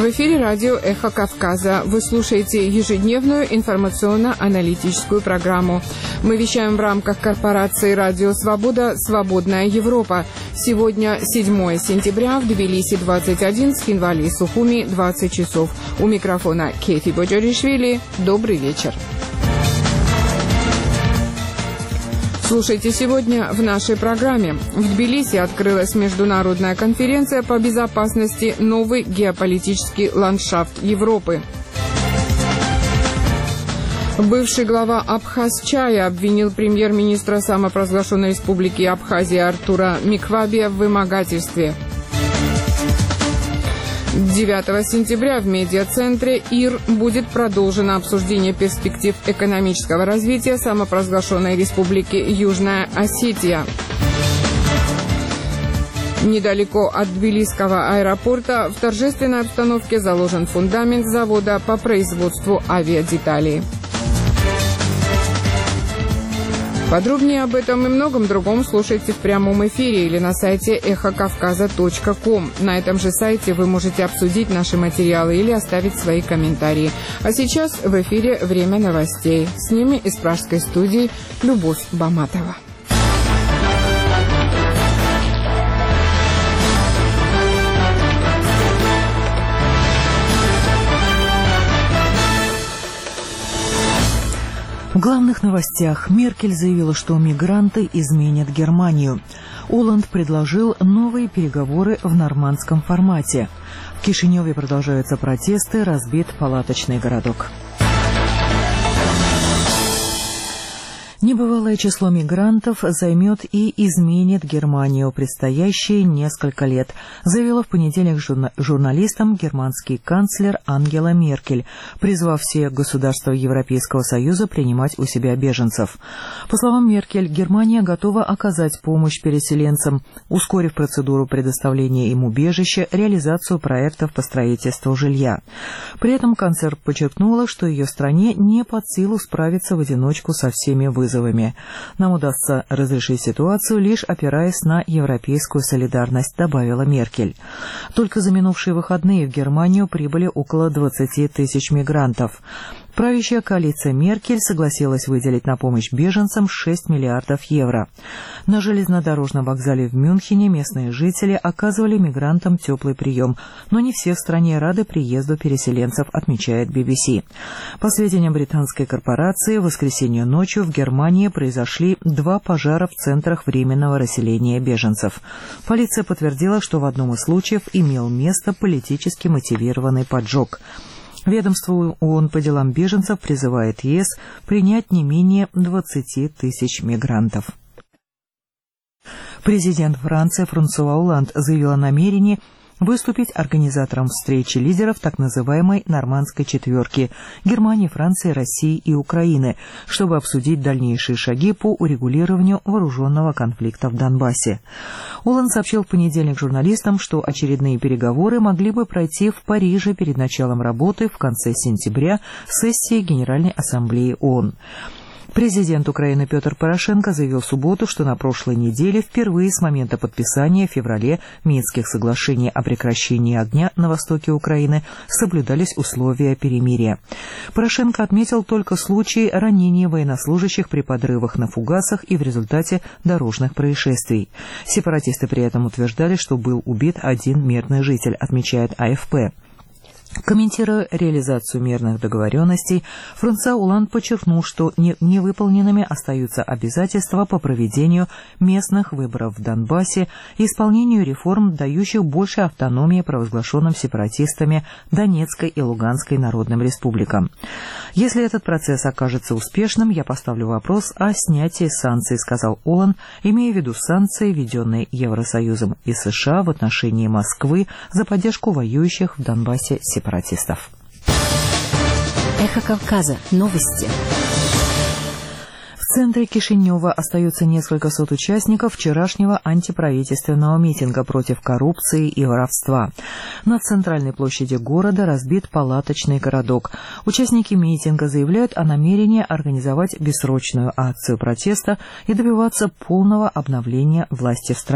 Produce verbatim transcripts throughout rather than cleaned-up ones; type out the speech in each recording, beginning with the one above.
В эфире радио «Эхо Кавказа». Вы слушаете ежедневную информационно-аналитическую программу. Мы вещаем в рамках корпорации «Радио Свобода. Свободная Европа». Сегодня седьмое сентября, в Тбилиси двадцать один, в Цхинвали и Сухуми двадцать часов. У микрофона Кефи Боджаришвили. Добрый вечер. Слушайте сегодня в нашей программе. В Тбилиси открылась международная конференция по безопасности «Новый геополитический ландшафт Европы». Бывший глава Абхазчая обвинил премьер-министра самопровозглашенной республики Абхазия Артура Миквабия в вымогательстве. девятого сентября в медиацентре ИР будет продолжено обсуждение перспектив экономического развития самопровозглашенной республики Южная Осетия. Недалеко от Тбилисского аэропорта в торжественной обстановке заложен фундамент завода по производству авиадеталей. Подробнее об этом и многом другом слушайте в прямом эфире или на сайте эхо кавказа точка ком. На этом же сайте вы можете обсудить наши материалы или оставить свои комментарии. А сейчас в эфире время новостей. С ними из пражской студии Любовь Баматова. В главных новостях Меркель заявила, что мигранты изменят Германию. Оланд предложил новые переговоры в нормандском формате. В Кишиневе продолжаются протесты, разбит палаточный городок. Небывалое число мигрантов займет и изменит Германию предстоящие несколько лет, заявила в понедельник журна- журналистам германский канцлер Ангела Меркель, призвав все государства Европейского Союза принимать у себя беженцев. По словам Меркель, Германия готова оказать помощь переселенцам, ускорив процедуру предоставления им убежища, реализацию проектов по строительству жилья. При этом канцлер подчеркнула, что ее стране не под силу справиться в одиночку со всеми вызовами. Нам удастся разрешить ситуацию, лишь опираясь на европейскую солидарность, добавила Меркель. Только за минувшие выходные в Германию прибыли около двадцати тысяч мигрантов. Правящая коалиция Меркель согласилась выделить на помощь беженцам шесть миллиардов евро. На железнодорожном вокзале в Мюнхене местные жители оказывали мигрантам теплый прием, но не все в стране рады приезду переселенцев, отмечает би би си. По сведениям британской корпорации, в воскресенье ночью в Германии произошли два пожара в центрах временного расселения беженцев. Полиция подтвердила, что в одном из случаев имел место политически мотивированный поджог. Ведомство ООН по делам беженцев призывает ЕС принять не менее двадцати тысяч мигрантов. Президент Франции Франсуа Оланд заявил о намерении выступить организатором встречи лидеров так называемой «Нормандской четверки» Германии, Франции, России и Украины, чтобы обсудить дальнейшие шаги по урегулированию вооруженного конфликта в Донбассе. Оланд сообщил в понедельник журналистам, что очередные переговоры могли бы пройти в Париже перед началом работы в конце сентября сессии Генеральной Ассамблеи ООН. Президент Украины Петр Порошенко заявил в субботу, что на прошлой неделе впервые с момента подписания в феврале Минских соглашений о прекращении огня на востоке Украины соблюдались условия перемирия. Порошенко отметил только случаи ранения военнослужащих при подрывах на фугасах и в результате дорожных происшествий. Сепаратисты при этом утверждали, что был убит один мирный житель, отмечает а эф пэ. Комментируя реализацию мирных договоренностей, Франсуа Оланд подчеркнул, что не, невыполненными остаются обязательства по проведению местных выборов в Донбассе и исполнению реформ, дающих больше автономии провозглашенным сепаратистами Донецкой и Луганской народным республикам. Если этот процесс окажется успешным, я поставлю вопрос о снятии санкций, сказал Оланд, имея в виду санкции, введенные Евросоюзом и США в отношении Москвы за поддержку воюющих в Донбассе сепаратистов. сепаратистов. Эхо Кавказа. Новости. В центре Кишинева остаются несколько сот участников вчерашнего антиправительственного митинга против коррупции и воровства. На центральной площади города разбит палаточный городок. Участники митинга заявляют о намерении организовать бессрочную акцию протеста и добиваться полного обновления власти в стране.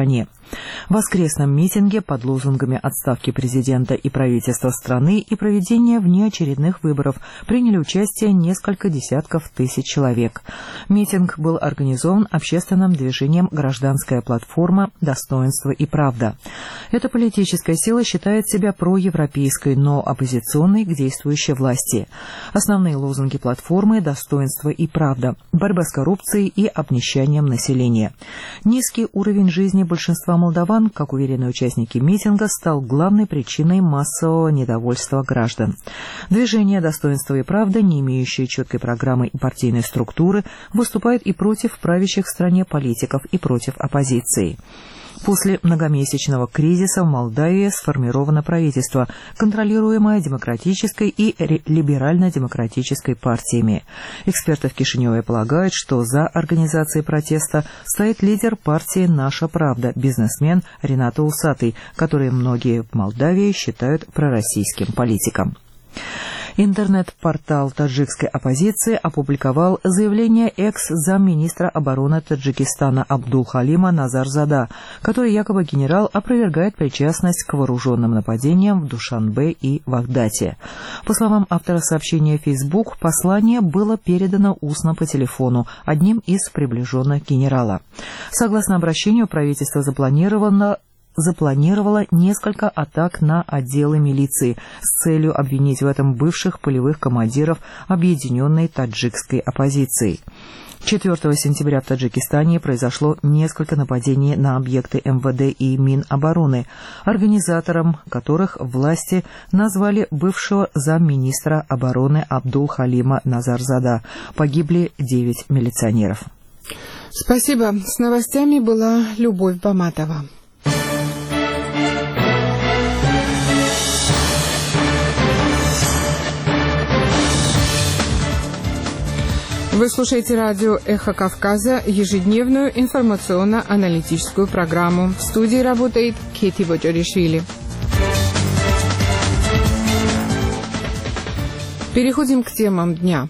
В воскресном митинге под лозунгами отставки президента и правительства страны и проведения внеочередных выборов приняли участие несколько десятков тысяч человек. Митинг был организован общественным движением «Гражданская платформа. Достоинство и правда». Эта политическая сила считает себя проевропейской, но оппозиционной к действующей власти. Основные лозунги платформы – достоинство и правда, борьба с коррупцией и обнищанием населения. Низкий уровень жизни большинства молдаван, как уверены участники митинга, стал главной причиной массового недовольства граждан. Движение «Достоинство и правда», не имеющее четкой программы и партийной структуры, выступает и против правящих в стране политиков, и против оппозиции. После многомесячного кризиса в Молдавии сформировано правительство, контролируемое демократической и либерально-демократической партиями. Эксперты в Кишиневе полагают, что за организацией протеста стоит лидер партии «Наша правда», бизнесмен Ренато Усатый, который многие в Молдавии считают пророссийским политиком. Интернет-портал таджикской оппозиции опубликовал заявление экс-замминистра обороны Таджикистана Абдулхалима Назарзада, который якобы генерал опровергает причастность к вооруженным нападениям в Душанбе и Вахдате. По словам автора сообщения в Facebook, послание было передано устно по телефону одним из приближенных генерала. Согласно обращению, правительство запланировано запланировала несколько атак на отделы милиции с целью обвинить в этом бывших полевых командиров объединенной таджикской оппозиции. четвёртого сентября в Таджикистане произошло несколько нападений на объекты эм вэ дэ и Минобороны, организатором которых власти назвали бывшего замминистра обороны Абдулхалима Назарзада. Погибли девять милиционеров. Спасибо. С новостями была Любовь Баматова. Вы слушаете радио «Эхо Кавказа», ежедневную информационно-аналитическую программу. В студии работает Кети Воджаришвили. Переходим к темам дня.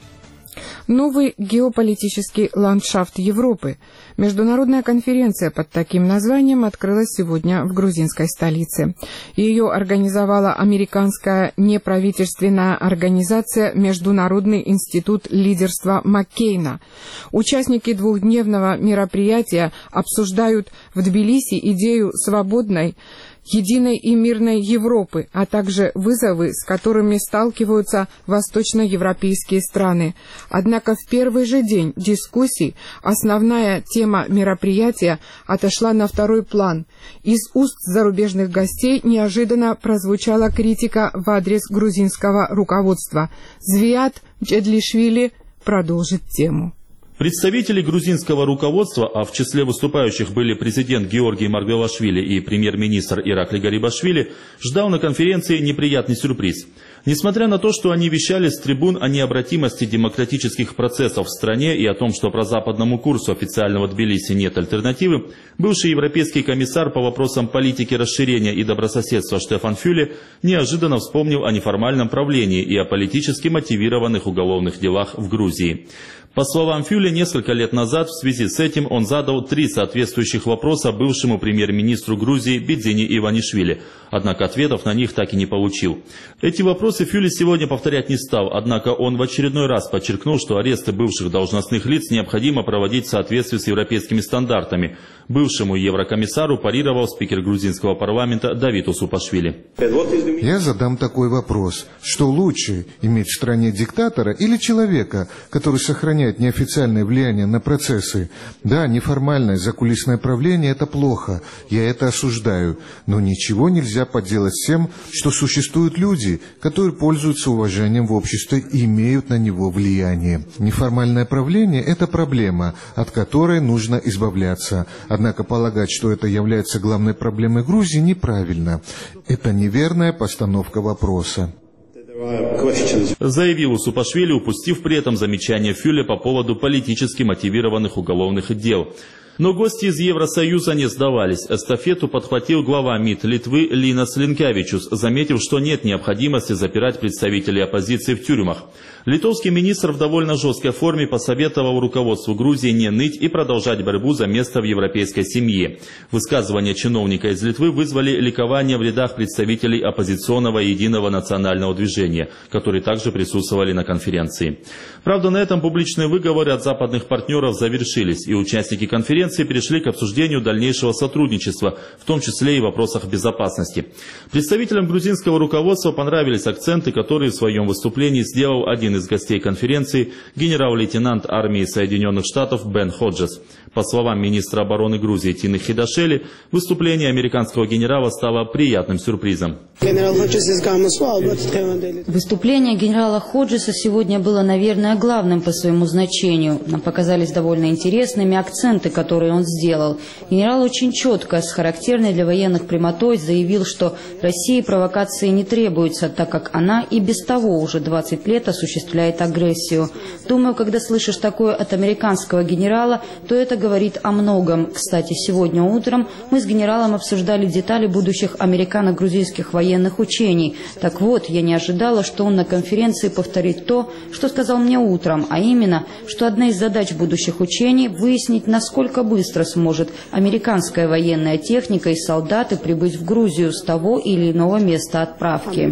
Новый геополитический ландшафт Европы. Международная конференция под таким названием открылась сегодня в грузинской столице. Ее организовала американская неправительственная организация Международный институт лидерства Маккейна. Участники двухдневного мероприятия обсуждают в Тбилиси идею свободной, единой и мирной Европы, а также вызовы, с которыми сталкиваются восточноевропейские страны. Однако в первый же день дискуссий основная тема мероприятия отошла на второй план. Из уст зарубежных гостей неожиданно прозвучала критика в адрес грузинского руководства. Звиат Джедлишвили продолжит тему. Представители грузинского руководства, а в числе выступающих были президент Георгий Маргвелашвили и премьер-министр Иракли Гарибашвили, ждал на конференции неприятный сюрприз. Несмотря на то, что они вещали с трибун о необратимости демократических процессов в стране и о том, что прозападному курсу официального Тбилиси нет альтернативы, бывший европейский комиссар по вопросам политики расширения и добрососедства Штефан Фюле неожиданно вспомнил о неформальном правлении и о политически мотивированных уголовных делах в Грузии. По словам Фюле, несколько лет назад в связи с этим он задал три соответствующих вопроса бывшему премьер-министру Грузии Бидзине Иванишвили, однако ответов на них так и не получил. Эти вопросы Фюле сегодня повторять не стал, однако он в очередной раз подчеркнул, что аресты бывших должностных лиц необходимо проводить в соответствии с европейскими стандартами. Бывшему еврокомиссару парировал спикер грузинского парламента Давид Усупашвили. Я задам такой вопрос. Что лучше, иметь в стране диктатора или человека, который сохраняет неофициальное влияние на процессы? Да, неформальное закулисное правление – это плохо, я это осуждаю. Но ничего нельзя поделать с тем, что существуют люди, которые пользуются уважением в обществе и имеют на него влияние. Неформальное правление – это проблема, от которой нужно избавляться. Однако полагать, что это является главной проблемой Грузии, неправильно. Это неверная постановка вопроса. Заявил Усупашвили, упустив при этом замечание Фюле по поводу политически мотивированных уголовных дел. Но гости из Евросоюза не сдавались. Эстафету подхватил глава МИД Литвы Линас Линкевичус, заметив, что нет необходимости запирать представителей оппозиции в тюрьмах. Литовский министр в довольно жесткой форме посоветовал руководству Грузии не ныть и продолжать борьбу за место в европейской семье. Высказывания чиновника из Литвы вызвали ликование в рядах представителей оппозиционного Единого национального движения, которые также присутствовали на конференции. Правда, на этом публичные выговоры от западных партнеров завершились, и участники конференции перешли к обсуждению дальнейшего сотрудничества, в том числе и в вопросах безопасности. Представителям грузинского руководства понравились акценты, которые в своем выступлении сделал один из гостей конференции, генерал-лейтенант армии Соединенных Штатов Бен Ходжес. По словам министра обороны Грузии Тины Хидашели, выступление американского генерала стало приятным сюрпризом. Выступление генерала Ходжеса сегодня было, наверное, главным по своему значению. Нам показались довольно интересными акценты, которые он сделал. Генерал очень четко, с характерной для военных прямотой, заявил, что России провокации не требуются, так как она и без того уже двадцать лет осуществляет агрессию. Думаю, когда слышишь такое от американского генерала, то это говорит о многом. Кстати, сегодня утром мы с генералом обсуждали детали будущих американо-грузинских военных учений. Так вот, я не ожидала, что он на конференции повторит то, что сказал мне утром, а именно, что одна из задач будущих учений – выяснить, насколько быстро сможет американская военная техника и солдаты прибыть в Грузию с того или иного места отправки.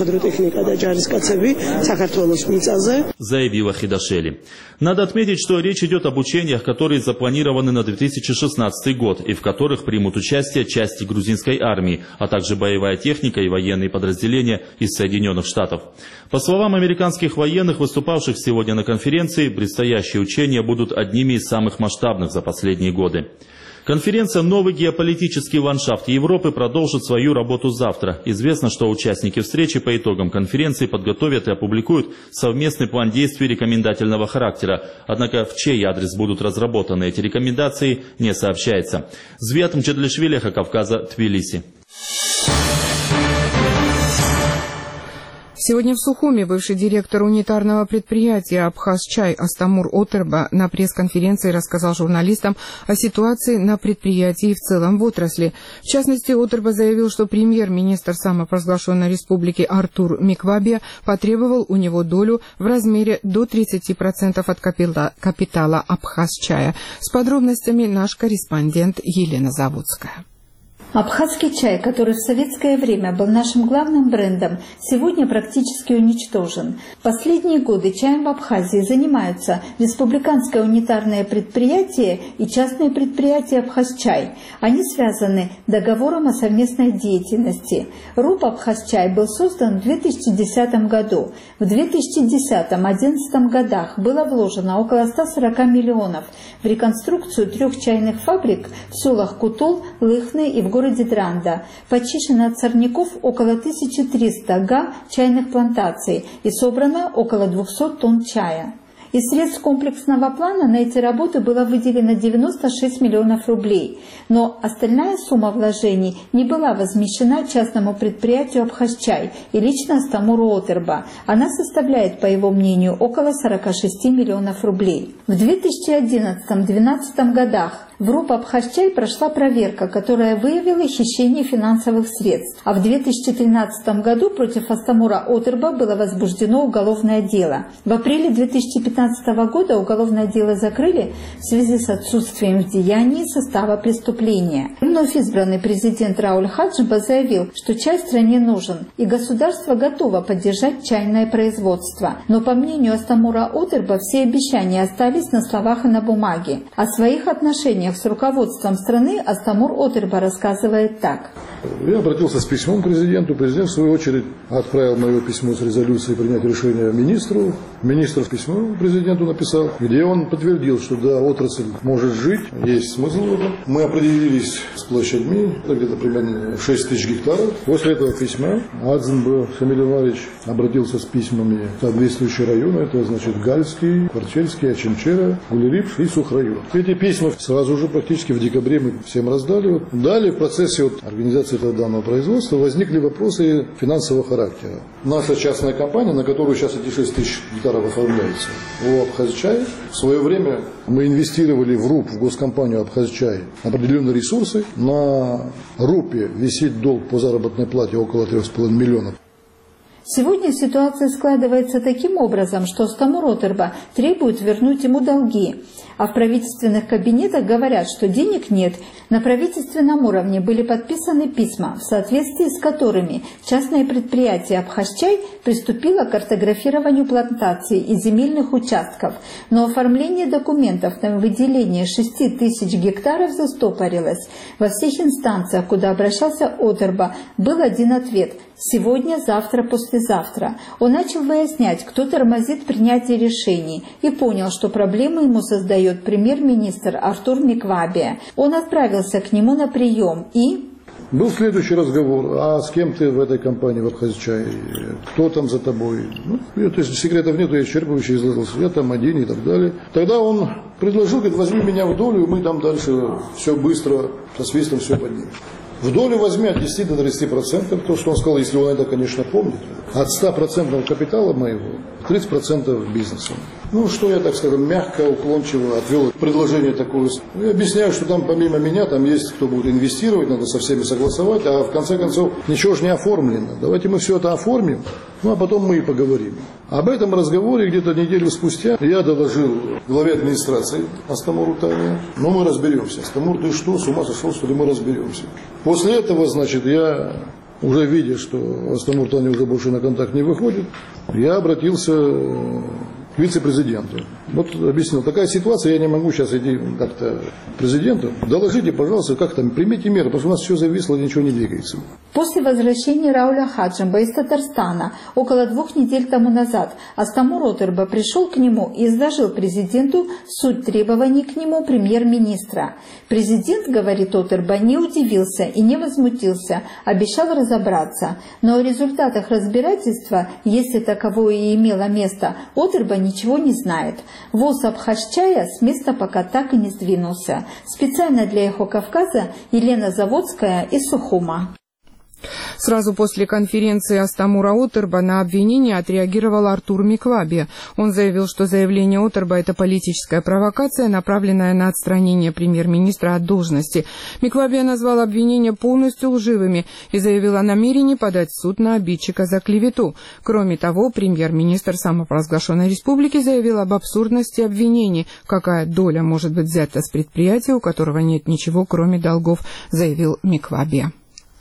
Заявила Хидашели. Надо отметить, что речь идет об учениях, которые запланированы на две тысячи шестнадцатый год и в которых примут участие части грузинской армии, а также боевая техника и военные подразделения из Соединенных Штатов. По словам американских военных, выступавших сегодня на конференции, предстоящие учения будут одними из самых масштабных за последние годы. Конференция «Новый геополитический ландшафт Европы» продолжит свою работу завтра. Известно, что участники встречи по итогам конференции подготовят и опубликуют совместный план действий рекомендательного характера. Однако в чей адрес будут разработаны эти рекомендации, не сообщается. Звят Мчедлишвили, Кавказа, Тбилиси. Сегодня в Сухуми бывший директор унитарного предприятия «Абхазчай» Астамур Отерба на пресс-конференции рассказал журналистам о ситуации на предприятии и в целом в отрасли. В частности, Отерба заявил, что премьер-министр самопровозглашенной республики Артур Миквабия потребовал у него долю в размере до тридцати процентов от капитала «Абхазчая». С подробностями наш корреспондент Елена Заводская. Абхазский чай, который в советское время был нашим главным брендом, сегодня практически уничтожен. В последние годы чаем в Абхазии занимаются республиканское унитарное предприятие и частные предприятия «Абхазчай». Они связаны договором о совместной деятельности. РУП «Абхазчай» был создан в две тысячи десятом году. В две тысячи десятом — две тысячи одиннадцатом годах было вложено около ста сорока миллионов в реконструкцию трех чайных фабрик в селах Кутол, Лыхны и в городе городе Дранда. Почищено от сорняков около тысячи трёхсот га чайных плантаций и собрано около двухсот тонн чая. Из средств комплексного плана на эти работы было выделено девяносто шесть миллионов рублей, но остальная сумма вложений не была возмещена частному предприятию «Абхазчай» и лично Астамуру Отерба. Она составляет, по его мнению, около сорока шести миллионов рублей. В две тысячи одиннадцатом — две тысячи двенадцатом годах в РУП «Абхазчай» прошла проверка, которая выявила хищение финансовых средств, а в две тысячи тринадцатом году против Астамура Отерба было возбуждено уголовное дело. В апреле две тысячи пятнадцатого года уголовное дело закрыли в связи с отсутствием в деянии состава преступления. Вновь избранный президент Рауль Хаджиба заявил, что чай в стране нужен, и государство готово поддержать чайное производство. Но, по мнению Астамура Отерба, все обещания остались на словах и на бумаге. О своих отношениях с руководством страны Астамур Отерба рассказывает так. Я обратился с письмом к президенту. Президент, в свою очередь, отправил мое письмо с резолюцией принять решение министру. Министр письмо президенту написал, где он подтвердил, что да, отрасль может жить, есть смысл в этом. Мы определились с площадьми, где-то примерно шесть тысяч гектаров. После этого письма Адзенбо Шамиль Иванович обратился с письмами в соответствующие районы, это значит Гальский, Кварчельский, Ачинчера, Гулерипш и Сухрайон. Эти письма сразу же уже практически в декабре мы всем раздали. Вот. Далее в процессе вот, организации этого данного производства возникли вопросы финансового характера. Наша частная компания, на которую сейчас эти шесть тысяч гектаров оформляется, у Абхазчай, в свое время мы инвестировали в РУП, в госкомпанию Абхазчай, определенные ресурсы. На РУПе висит долг по заработной плате около трёх с половиной миллионов. Сегодня ситуация складывается таким образом, что Астамур Отерба требует вернуть ему долги. А в правительственных кабинетах говорят, что денег нет. На правительственном уровне были подписаны письма, в соответствии с которыми частное предприятие Абхазчай приступило к картографированию плантаций и земельных участков. Но оформление документов на выделение шести тысяч гектаров застопорилось. Во всех инстанциях, куда обращался Отерба, был один ответ – сегодня, завтра, послезавтра. Он начал выяснять, кто тормозит принятие решений, и понял, что проблемы ему создает премьер-министр Артур Миквабе. Он отправился к нему на прием и... Был следующий разговор, а с кем ты в этой компании в Абхазчай, кто там за тобой? Ну, то есть секретов нет, я исчерпывающе изложился, я там один и так далее. Тогда он предложил, говорит, возьми меня в долю, мы там дальше все быстро, со свистом все поднимем. В долю возьми от десяти до тридцати процентов, то, что он сказал, если он это, конечно, помнит. От ста процентов капитала моего, тридцать процентов бизнеса. Ну, что я, так скажем, мягко, уклончиво отвел предложение такое. Я объясняю, что там помимо меня, там есть кто будет инвестировать, надо со всеми согласовать, а в конце концов ничего же не оформлено. Давайте мы все это оформим, ну, а потом мы и поговорим. Об этом разговоре где-то неделю спустя я доложил главе администрации Астамуру Тане. Но мы разберемся. Астамур, ты что, с ума сошел, что ли, мы разберемся. После этого, значит, я, уже видя, что Астамур Тане уже больше на контакт не выходит, я обратился к вице-президенту. Вот объяснил, такая ситуация, я не могу сейчас идти как-то к президенту. Доложите, пожалуйста, как там, примите меры, потому что у нас все зависло, ничего не двигается. После возвращения Рауля Хаджимба из Татарстана около двух недель тому назад Астамур Отерба пришел к нему и изложил президенту суть требований к нему премьер-министра. Президент, говорит Отерба, не удивился и не возмутился, обещал разобраться. Но о результатах разбирательства, если таковое и имело место, Отерба ничего не знает. ВОЗ Абхазчая с места пока так и не сдвинулся. Специально для «Эхо Кавказа» Елена Заводская из Сухума. Сразу после конференции Астамура Отерба на обвинение отреагировал Артур Миквабе. Он заявил, что заявление Отерба – это политическая провокация, направленная на отстранение премьер-министра от должности. Миквабе назвал обвинения полностью лживыми и заявил о намерении подать в суд на обидчика за клевету. Кроме того, премьер-министр самопровозглашенной республики заявил об абсурдности обвинений. Какая доля может быть взята с предприятия, у которого нет ничего, кроме долгов, заявил Миквабе.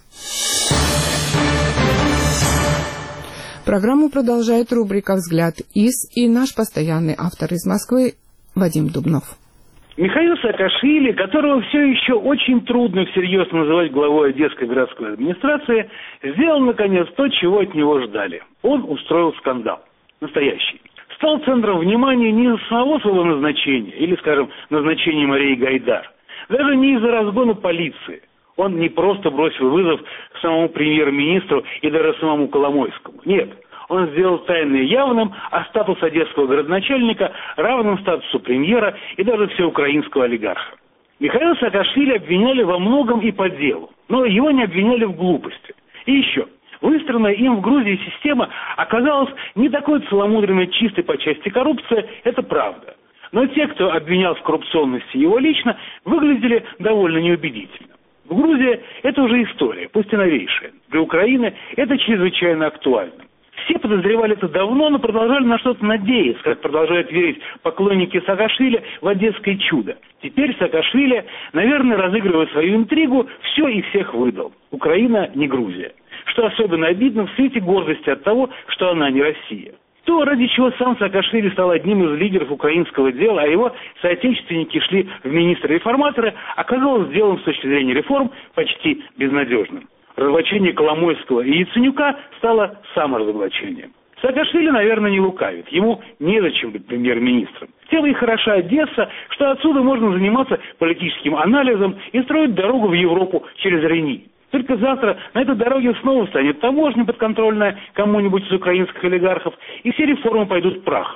Программу продолжает рубрика «Взгляд из» и наш постоянный автор из Москвы Вадим Дубнов. Михаил Саакашвили, которого все еще очень трудно всерьез называть главой Одесской городской администрации, сделал, наконец, то, чего от него ждали. Он устроил скандал. Настоящий. Стал центром внимания не из-за самого своего назначения, или, скажем, назначения Марии Гайдар, даже не из-за разгона полиции. Он не просто бросил вызов самому премьер-министру и даже самому Коломойскому. Нет, он сделал тайное явным, а статус одесского городначальника равным статусу премьера и даже всеукраинского олигарха. Михаила Саакашвили обвиняли во многом и по делу, но его не обвиняли в глупости. И еще, выстроенная им в Грузии система оказалась не такой целомудренной чистой по части коррупции, это правда. Но те, кто обвинял в коррупционности его лично, выглядели довольно неубедительно. В Грузии это уже история, пусть и новейшая. Для Украины это чрезвычайно актуально. Все подозревали это давно, но продолжали на что-то надеяться, как продолжают верить поклонники Саакашвили в одесское чудо. Теперь Саакашвили, наверное, разыгрывая свою интригу, все и всех выдал. Украина не Грузия. Что особенно обидно в свете гордости от того, что она не Россия. То, ради чего сам Саакашвили стал одним из лидеров украинского дела, а его соотечественники шли в министры-реформаторы, оказалось делом с точки зрения реформ почти безнадежным. Разоблачение Коломойского и Яценюка стало саморазоблачением. Саакашвили, наверное, не лукавит. Ему незачем быть премьер-министром. Тем и хороша Одесса, что отсюда можно заниматься политическим анализом и строить дорогу в Европу через Рени. Только завтра на этой дороге снова станет таможня подконтрольная кому-нибудь из украинских олигархов, и все реформы пойдут прахом.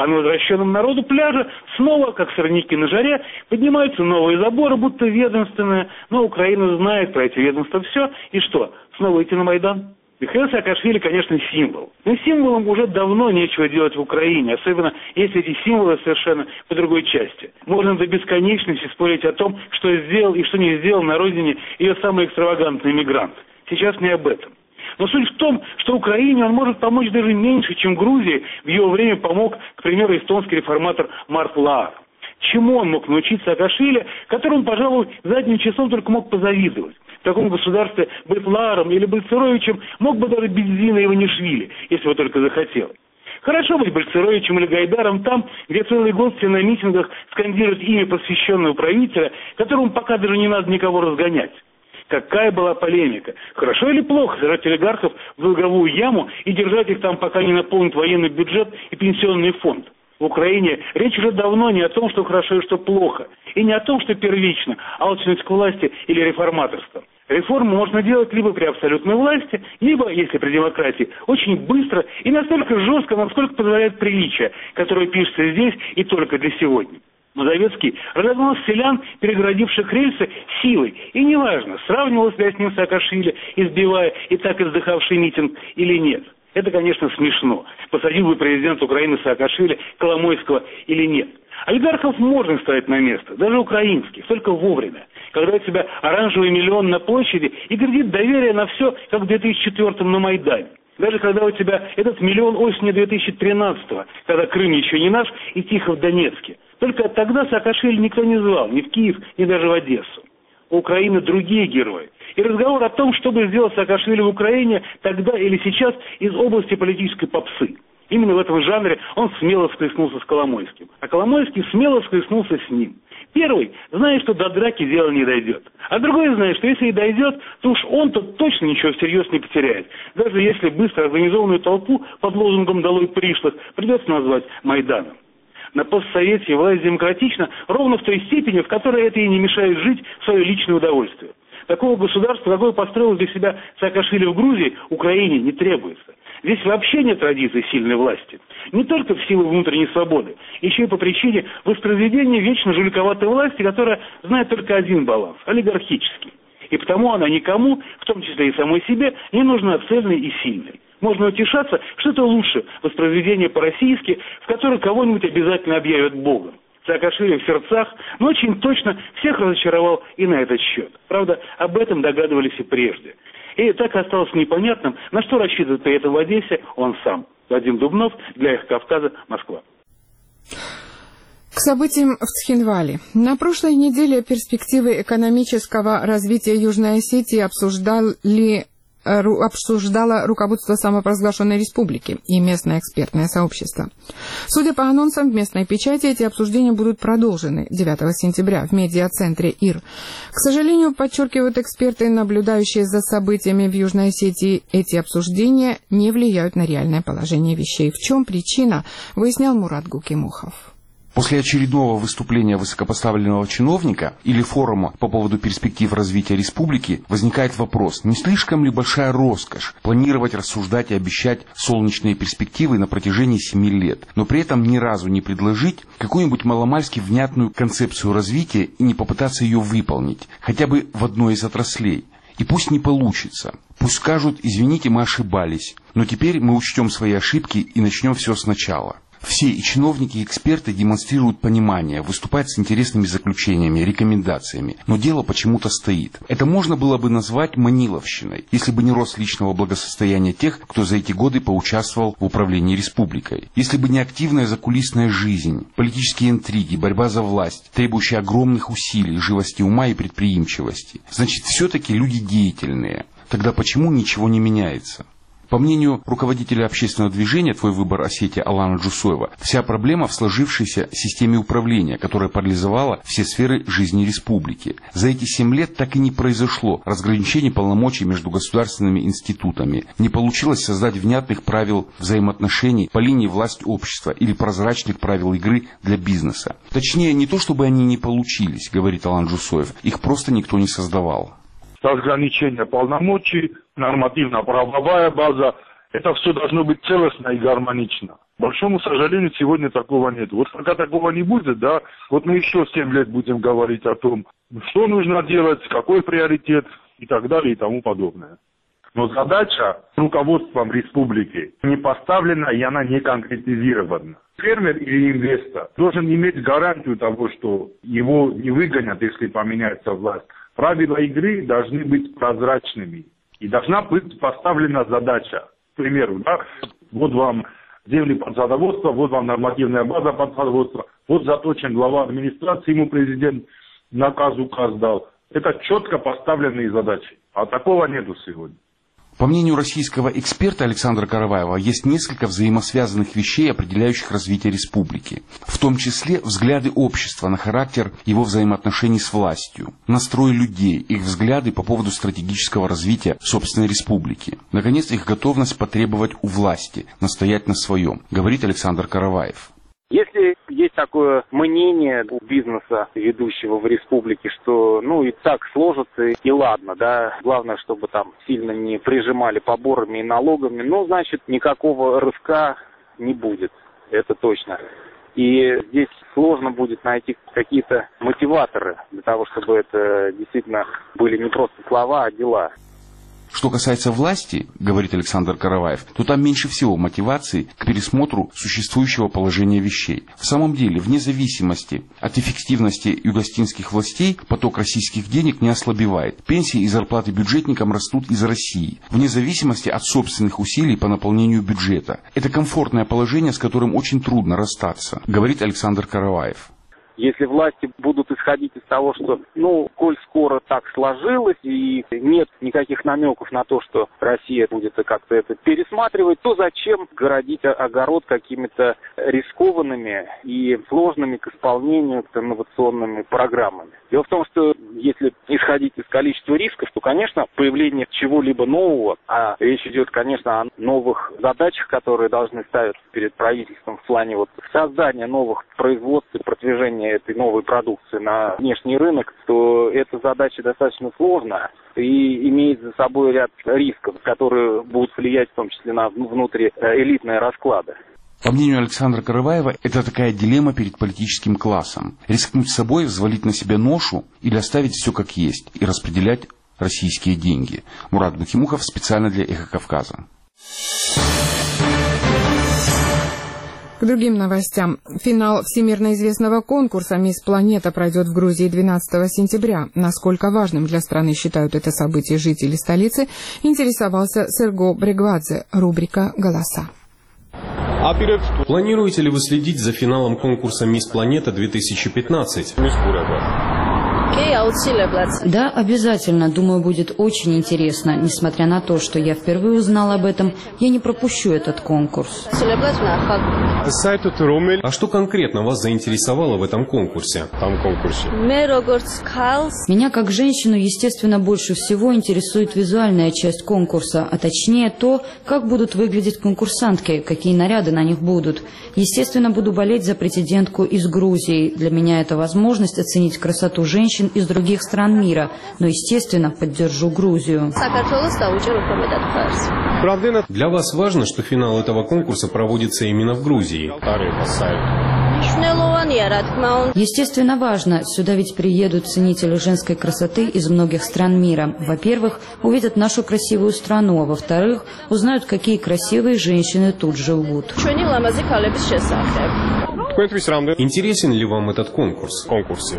А на возвращенном народу пляже снова, как сорняки на жаре, поднимаются новые заборы, будто ведомственные. Но Украина знает про эти ведомства все. И что, снова идти на Майдан? Михаил Саакашвили, конечно, символ. Но символом уже давно нечего делать в Украине, особенно если эти символы совершенно по другой части. Можно до бесконечности спорить о том, что сделал и что не сделал на родине ее самый экстравагантный мигрант. Сейчас не об этом. Но суть в том, что Украине он может помочь даже меньше, чем Грузии в его время помог, к примеру, эстонский реформатор Март Лаар. Чему он мог научиться Саакашвили, которому, пожалуй, задним числом только мог позавидовать. В таком государстве быть Лааром или Бальцеровичем мог бы даже Бензина Иванишвили, если бы только захотел. Хорошо быть Бальцеровичем или Гайдаром там, где целый год все на митингах скандируют имя посвященного правителя, которому пока даже не надо никого разгонять. Какая была полемика. Хорошо или плохо сажать олигархов в долговую яму и держать их там, пока не наполнит военный бюджет и пенсионный фонд? В Украине речь уже давно не о том, что хорошо и что плохо. И не о том, что первично, алчность к власти или реформаторство. Реформу можно делать либо при абсолютной власти, либо, если при демократии, очень быстро и настолько жестко, насколько позволяет приличие, которое пишется здесь и только для сегодня. Мазовецкий разогнал селян, перегородивших рельсы, силой. И неважно, сравнивал себя с ним Саакашвили, избивая и так издыхавший митинг или нет. Это, конечно, смешно. Посадил бы президент Украины Саакашвили Коломойского или нет. Олигархов можно ставить на место, даже украинских, только вовремя. Когда у тебя оранжевый миллион на площади и грядит доверие на все, как в две тысячи четвёртом на Майдане. Даже когда у тебя этот миллион осени две тысячи тринадцатого, когда Крым еще не наш и тихо в Донецке. Только тогда Саакашвили никто не звал, ни в Киев, ни даже в Одессу. У Украины другие герои. И разговор о том, что бы сделал Саакашвили в Украине тогда или сейчас, из области политической попсы. Именно в этом жанре он смело всплеснулся с Коломойским. А Коломойский смело всплеснулся с ним. Первый знает, что до драки дело не дойдет. А другой знает, что если и дойдет, то уж он-то точно ничего всерьез не потеряет. Даже если быстро организованную толпу под лозунгом «Долой пришлых» придется назвать Майданом. На постсоветке власть демократична ровно в той степени, в которой это и не мешает жить в свое личное удовольствие. Такого государства, какое построил для себя Саакашвили в Грузии, Украине не требуется. Здесь вообще нет традиции сильной власти. Не только в силу внутренней свободы, еще и по причине воспроизведения вечно жуликоватой власти, которая знает только один баланс – олигархический. И потому она никому, в том числе и самой себе, не нужна цельной и сильной. Можно утешаться, что это лучше воспроизведение по-российски, в котором кого-нибудь обязательно объявят Богом. Саакашвили в сердцах, но очень точно всех разочаровал и на этот счет. Правда, об этом догадывались и прежде. И так осталось непонятным, на что рассчитывает при этом в Одессе он сам. Вадим Дубнов, для «Эхо Кавказа», Москва. К событиям в Цхинвале. На прошлой неделе перспективы экономического развития Южной Осетии обсуждали обсуждало руководство самопровозглашенной республики и местное экспертное сообщество. Судя по анонсам в местной печати, эти обсуждения будут продолжены девятого сентября в медиацентре ИР. К сожалению, подчеркивают эксперты, наблюдающие за событиями в Южной Осетии, эти обсуждения не влияют на реальное положение вещей. В чем причина, выяснял Мурат Гукимухов. После очередного выступления высокопоставленного чиновника или форума по поводу перспектив развития республики возникает вопрос, не слишком ли большая роскошь планировать, рассуждать и обещать солнечные перспективы на протяжении семи лет, но при этом ни разу не предложить какую-нибудь маломальски внятную концепцию развития и не попытаться ее выполнить, хотя бы в одной из отраслей. И пусть не получится, пусть скажут, извините, мы ошибались, но теперь мы учтем свои ошибки и начнем все сначала. Все и чиновники, и эксперты демонстрируют понимание, выступают с интересными заключениями, рекомендациями, но дело почему-то стоит. Это можно было бы назвать маниловщиной, если бы не рост личного благосостояния тех, кто за эти годы поучаствовал в управлении республикой. Если бы не активная закулисная жизнь, политические интриги, борьба за власть, требующая огромных усилий, живости ума и предприимчивости. Значит, все-таки люди деятельные. Тогда почему ничего не меняется? По мнению руководителя общественного движения «Твой выбор Осетия» Алана Джусоева, вся проблема в сложившейся системе управления, которая парализовала все сферы жизни республики. За эти семь лет так и не произошло разграничения полномочий между государственными институтами. Не получилось создать внятных правил взаимоотношений по линии власть-общество или прозрачных правил игры для бизнеса. Точнее, не то чтобы они не получились, говорит Алан Джусоев, их просто никто не создавал. Разграничение полномочий, нормативно-правовая база, это все должно быть целостно и гармонично. К большому сожалению, сегодня такого нет. Вот пока такого не будет, да, вот мы еще семь лет будем говорить о том, что нужно делать, какой приоритет и так далее и тому подобное. Но задача руководством республики не поставлена, и она не конкретизирована. Фермер или инвестор должен иметь гарантию того, что его не выгонят, если поменяется власть. Правила игры должны быть прозрачными. И должна быть поставлена задача. К примеру, да, вот вам земли под садоводство, вот вам нормативная база под садоводство, вот заточен глава администрации, ему президент наказ, указ дал. Это четко поставленные задачи. А такого нету сегодня. По мнению российского эксперта Александра Караваева, есть несколько взаимосвязанных вещей, определяющих развитие республики. В том числе взгляды общества на характер его взаимоотношений с властью, настрой людей, их взгляды по поводу стратегического развития собственной республики. Наконец, их готовность потребовать у власти, настоять на своем, говорит Александр Караваев. Если есть такое мнение у бизнеса, ведущего в республике, что ну и так сложится, и ладно, да, главное, чтобы там сильно не прижимали поборами и налогами, ну, значит, никакого рывка не будет, это точно. И здесь сложно будет найти какие-то мотиваторы для того, чтобы это действительно были не просто слова, а дела. Что касается власти, говорит Александр Караваев, то там меньше всего мотивации к пересмотру существующего положения вещей. В самом деле, вне зависимости от эффективности югостинских властей, поток российских денег не ослабевает. Пенсии и зарплаты бюджетникам растут из России, вне зависимости от собственных усилий по наполнению бюджета. Это комфортное положение, с которым очень трудно расстаться, говорит Александр Караваев. Если власти будут исходить из того, что, ну, коль скоро так сложилось, и нет никаких намеков на то, что Россия будет как-то это пересматривать, то зачем городить огород какими-то рискованными и сложными к исполнению инновационными программами? Дело в том, что если исходить из количества рисков, то, конечно, появление чего-либо нового, а речь идет, конечно, о новых задачах, которые должны ставиться перед правительством в плане вот создания новых производств и продвижения этой новой продукции на внешний рынок, то эта задача достаточно сложная и имеет за собой ряд рисков, которые будут влиять в том числе на внутриэлитные расклады. По мнению Александра Караваева, это такая дилемма перед политическим классом. Рискнуть собой, взвалить на себя ношу или оставить все как есть и распределять российские деньги. Мурат Бухимухов специально для «Эхо Кавказа». К другим новостям. Финал всемирно известного конкурса «Мисс Планета» пройдет в Грузии двенадцатого сентября. Насколько важным для страны считают это событие жители столицы, интересовался Серго Брегвадзе. Рубрика «Голоса». Планируете ли вы следить за финалом конкурса «Мисс Планета-две тысячи пятнадцать»? Да, обязательно. Думаю, будет очень интересно. Несмотря на то, что я впервые узнала об этом, я не пропущу этот конкурс. А что конкретно вас заинтересовало в этом конкурсе? Там конкурсе. Меня как женщину, естественно, больше всего интересует визуальная часть конкурса, а точнее то, как будут выглядеть конкурсантки, какие наряды на них будут. Естественно, буду болеть за претендентку из Грузии. Для меня это возможность оценить красоту женщин из других стран мира, но, естественно, поддержу Грузию. Для вас важно, что финал этого конкурса проводится именно в Грузии? Естественно, важно. Сюда ведь приедут ценители женской красоты из многих стран мира. Во-первых, увидят нашу красивую страну, а во-вторых, узнают, какие красивые женщины тут живут. Интересен ли вам этот конкурс? Конкурсе.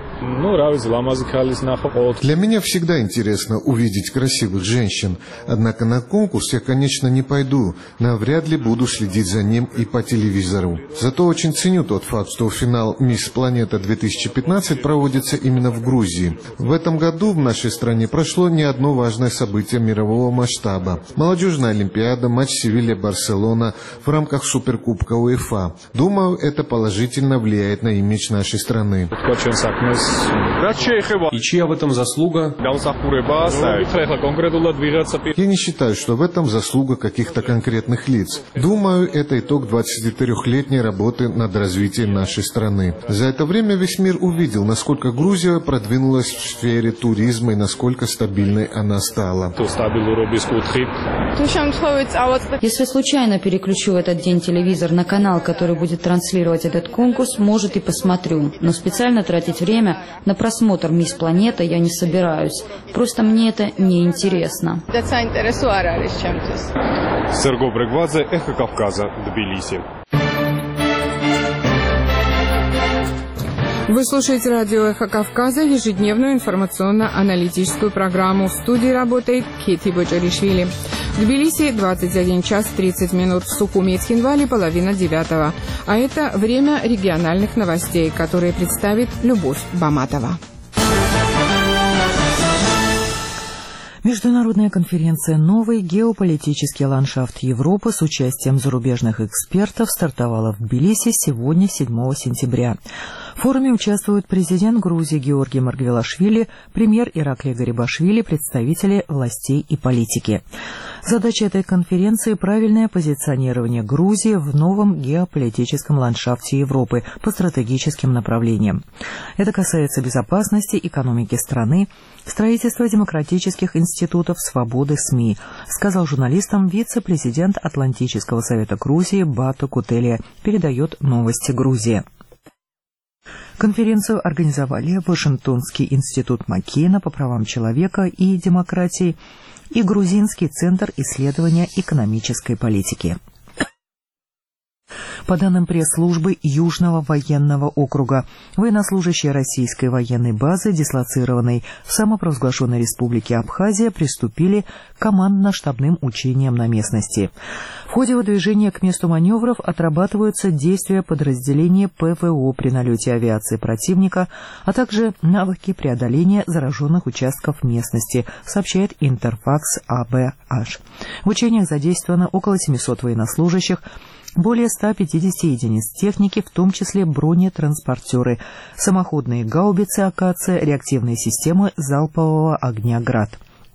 Для меня всегда интересно увидеть красивых женщин. Однако на конкурс я, конечно, не пойду. Навряд ли буду следить за ним и по телевизору. Зато очень ценю тот факт, что финал «Мисс Планета-две тысячи пятнадцать» проводится именно в Грузии. В этом году в нашей стране прошло не одно важное событие мирового масштаба. Молодежная олимпиада, матч Севилья-Барселона в рамках Суперкубка УЕФА. Думаю, это положительно положительно влияет на имидж нашей страны. И чья в этом заслуга? Я не считаю, что в этом заслуга каких-то конкретных лиц. Думаю, это итог двадцатитрёхлетней работы над развитием нашей страны. За это время весь мир увидел, насколько Грузия продвинулась в сфере туризма и насколько стабильной она стала. Если случайно переключу в этот день телевизор на канал, который будет транслировать этот конкурс, может и посмотрю. Но специально тратить время на просмотр «Мисс Планета» я не собираюсь. Просто мне это не интересно. Серго Брегвадзе, Эхо Кавказа, Тбилиси. Вы слушаете радио «Эхо Кавказа», ежедневную информационно-аналитическую программу. В студии работает Кети Боджаришвили. В Тбилиси двадцать один час тридцать минут, в Сухуми и Цхинвале половина девятого. А это время региональных новостей, которые представит Любовь Баматова. Международная конференция «Новый геополитический ландшафт Европы» с участием зарубежных экспертов стартовала в Тбилиси сегодня, седьмого сентября. В форуме участвуют президент Грузии Георгий Маргвелашвили, премьер Ираклий Гарибашвили, представители властей и политики. Задача этой конференции – правильное позиционирование Грузии в новом геополитическом ландшафте Европы по стратегическим направлениям. Это касается безопасности, экономики страны, строительства демократических институтов, свободы СМИ, сказал журналистам вице-президент Атлантического совета Грузии Бату Кутелия, передает «Новости Грузии». Конференцию организовали Вашингтонский институт Маккейна по правам человека и демократии и Грузинский центр исследования экономической политики. По данным пресс-службы Южного военного округа, военнослужащие российской военной базы, дислоцированной в самопровозглашенной республике Абхазия, приступили к командно-штабным учениям на местности. В ходе выдвижения к месту маневров отрабатываются действия подразделения ПВО при налете авиации противника, а также навыки преодоления зараженных участков местности, сообщает Интерфакс АБХ. В учениях задействовано около семисот военнослужащих, более ста пятидесяти единиц техники, в том числе бронетранспортеры, самоходные гаубицы «Акация», реактивные системы залпового огня «Град».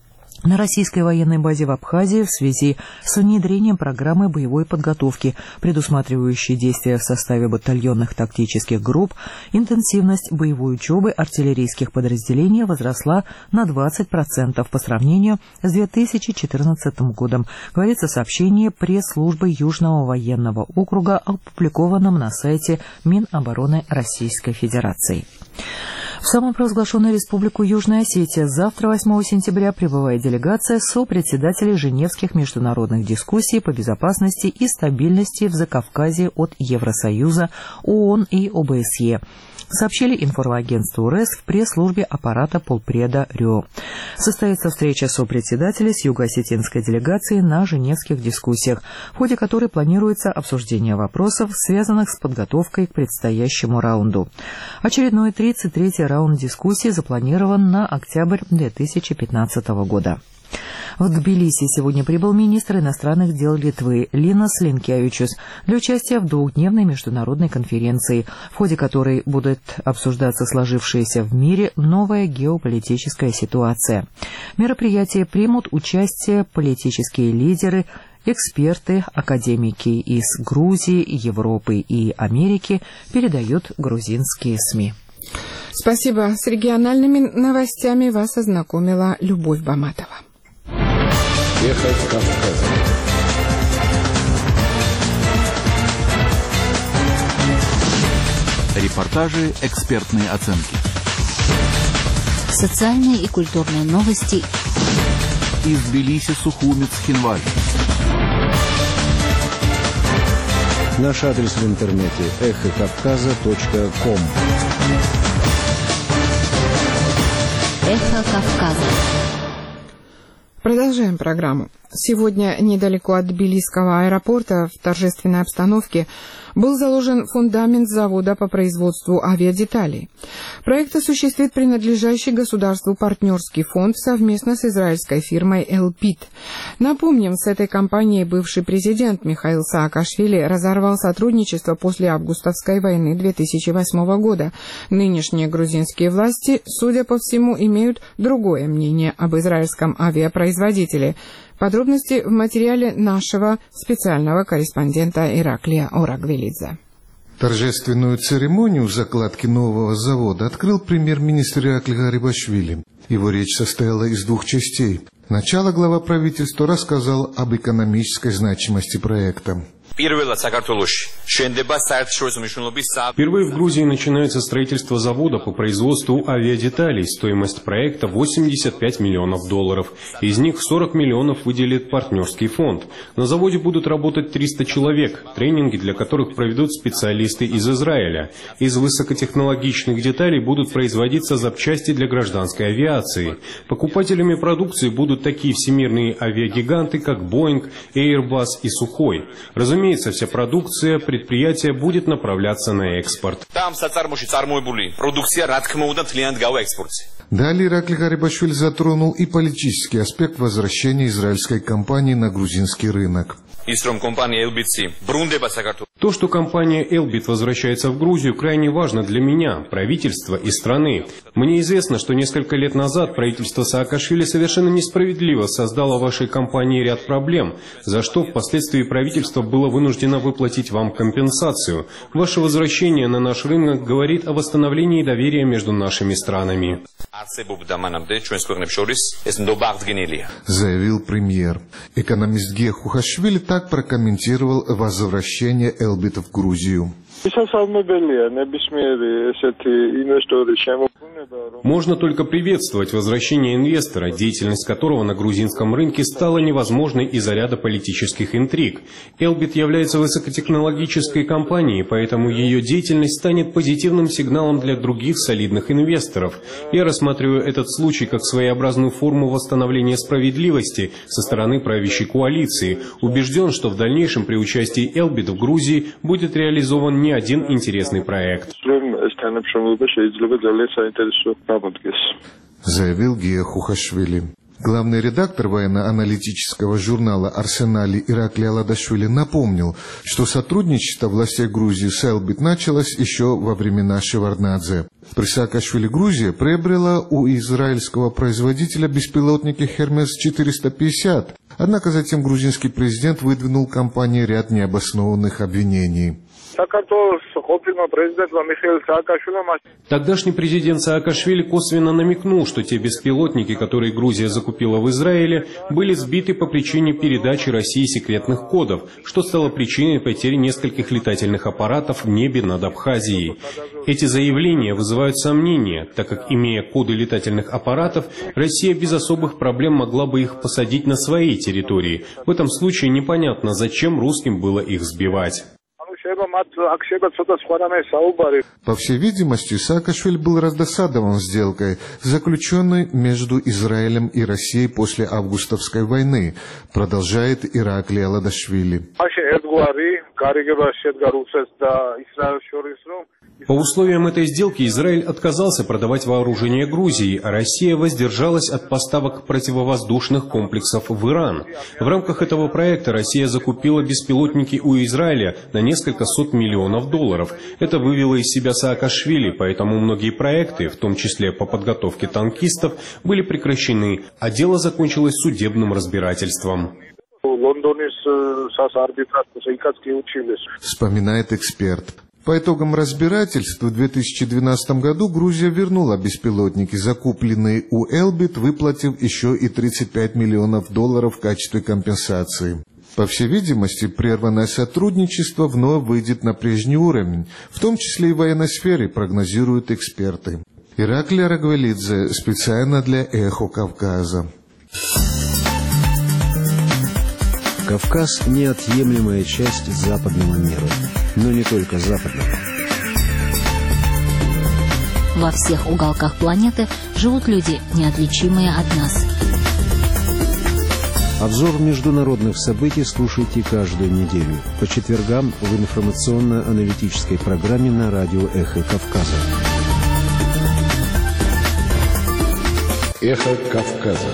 На российской военной базе в Абхазии в связи с внедрением программы боевой подготовки, предусматривающей действия в составе батальонных тактических групп, интенсивность боевой учебы артиллерийских подразделений возросла на двадцать процентов по сравнению с две тысячи четырнадцатым годом, говорится в сообщении пресс-службы Южного военного округа, опубликованном на сайте Минобороны Российской Федерации. В самопровозглашенную республику Южная Осетия завтра, восьмого сентября, прибывает делегация сопредседателей Женевских международных дискуссий по безопасности и стабильности в Закавказье от Евросоюза, ООН и ОБСЕ, сообщили информагентству РЭС в пресс-службе аппарата полпреда РИО. Состоится встреча сопредседателей с юго-осетинской делегацией на женевских дискуссиях, в ходе которой планируется обсуждение вопросов, связанных с подготовкой к предстоящему раунду. Очередной тридцать третий раунд дискуссий запланирован на октябрь две тысячи пятнадцатого года. В Тбилиси сегодня прибыл министр иностранных дел Литвы Линас Линкевичус для участия в двухдневной международной конференции, в ходе которой будет обсуждаться сложившаяся в мире новая геополитическая ситуация. В мероприятии примут участие политические лидеры, эксперты, академики из Грузии, Европы и Америки, передают грузинские СМИ. Спасибо. С региональными новостями вас ознакомила Любовь Баматова. Эхо Кавказа. Репортажи, экспертные оценки. Социальные и культурные новости. Из Тбилиси, Сухуми, Цхинваль. Наш адрес в интернете эхо кавказа точка ком. Эхо Кавказа. Продолжаем программу. Сегодня недалеко от Тбилисского аэропорта в торжественной обстановке был заложен фундамент завода по производству авиадеталей. Проект осуществит принадлежащий государству партнерский фонд совместно с израильской фирмой «Элбит». Напомним, с этой компанией бывший президент Михаил Саакашвили разорвал сотрудничество после августовской войны две тысячи восьмого года. Нынешние грузинские власти, судя по всему, имеют другое мнение об израильском авиапроизводителе. Подробности в материале нашего специального корреспондента Ираклия Орагвелидзе. Торжественную церемонию закладки нового завода открыл премьер-министр Ираклий Гарибашвили. Его речь состояла из двух частей. Сначала глава правительства рассказал об экономической значимости проекта. Впервые в Грузии начинается строительство завода по производству авиадеталей. Стоимость проекта восемьдесят пять миллионов долларов. Из них сорок миллионов выделит партнерский фонд. На заводе будут работать триста человек, тренинги для которых проведут специалисты из Израиля. Из высокотехнологичных деталей будут производиться запчасти для гражданской авиации. Покупателями продукции будут такие всемирные авиагиганты, как Boeing, Airbus и Sukhoi. Разумеется, Разумеется, вся продукция предприятия будет направляться на экспорт. Далее Ираклий Гарибашвили затронул и политический аспект возвращения израильской компании на грузинский рынок. То, что компания «Элбит» возвращается в Грузию, крайне важно для меня, правительства и страны. Мне известно, что несколько лет назад правительство Саакашвили совершенно несправедливо создало вашей компании ряд проблем, за что впоследствии правительство было вынуждено выплатить вам компенсацию. Ваше возвращение на наш рынок говорит о восстановлении доверия между нашими странами. Заявил премьер. Экономист Гея Хухашвили так прокомментировал возвращение «Элбита» в Грузию. Можно только приветствовать возвращение инвестора, деятельность которого на грузинском рынке стала невозможной из-за ряда политических интриг. «Элбит» является высокотехнологической компанией, поэтому ее деятельность станет позитивным сигналом для других солидных инвесторов. Я рассматриваю этот случай как своеобразную форму восстановления справедливости со стороны правящей коалиции. Убежден, что в дальнейшем при участии «Элбит» в Грузии будет реализован не один интересный проект. Заявил Гея Хухашвили. Главный редактор военно-аналитического журнала «Арсенали» Ираклий Аладашвили напомнил, что сотрудничество властей Грузии с «Элбит» началось еще во времена Шеварднадзе. При Саакашвили Грузия приобрела у израильского производителя беспилотники «Хермес четыреста пятьдесят», однако затем грузинский президент выдвинул компании ряд необоснованных обвинений. Тогдашний президент Саакашвили косвенно намекнул, что те беспилотники, которые Грузия закупила в Израиле, были сбиты по причине передачи России секретных кодов, что стало причиной потери нескольких летательных аппаратов в небе над Абхазией. Эти заявления вызывают сомнения, так как, имея коды летательных аппаратов, Россия без особых проблем могла бы их посадить на своей территории. В этом случае непонятно, зачем русским было их сбивать. По всей видимости, Саакашвили был раздосадован сделкой, заключенной между Израилем и Россией после августовской войны, продолжает Ираклий Аладашвили. По условиям этой сделки Израиль отказался продавать вооружение Грузии, а Россия воздержалась от поставок противовоздушных комплексов в Иран. В рамках этого проекта Россия закупила беспилотники у Израиля на несколько сот миллионов долларов. Это вывело из себя Саакашвили, поэтому многие проекты, в том числе по подготовке танкистов, были прекращены, а дело закончилось судебным разбирательством. Вспоминает эксперт. По итогам разбирательства в две тысячи двенадцатом году Грузия вернула беспилотники, закупленные у «Элбит», выплатив еще и тридцать пять миллионов долларов в качестве компенсации. По всей видимости, прерванное сотрудничество вновь выйдет на прежний уровень, в том числе и в военной сфере, прогнозируют эксперты. Ираклий Орагвелидзе специально для «Эхо Кавказа». Кавказ – неотъемлемая часть западного мира. Но не только западного. Во всех уголках планеты живут люди, неотличимые от нас. Обзор международных событий слушайте каждую неделю по четвергам в информационно-аналитической программе на радио «Эхо Кавказа». «Эхо Кавказа».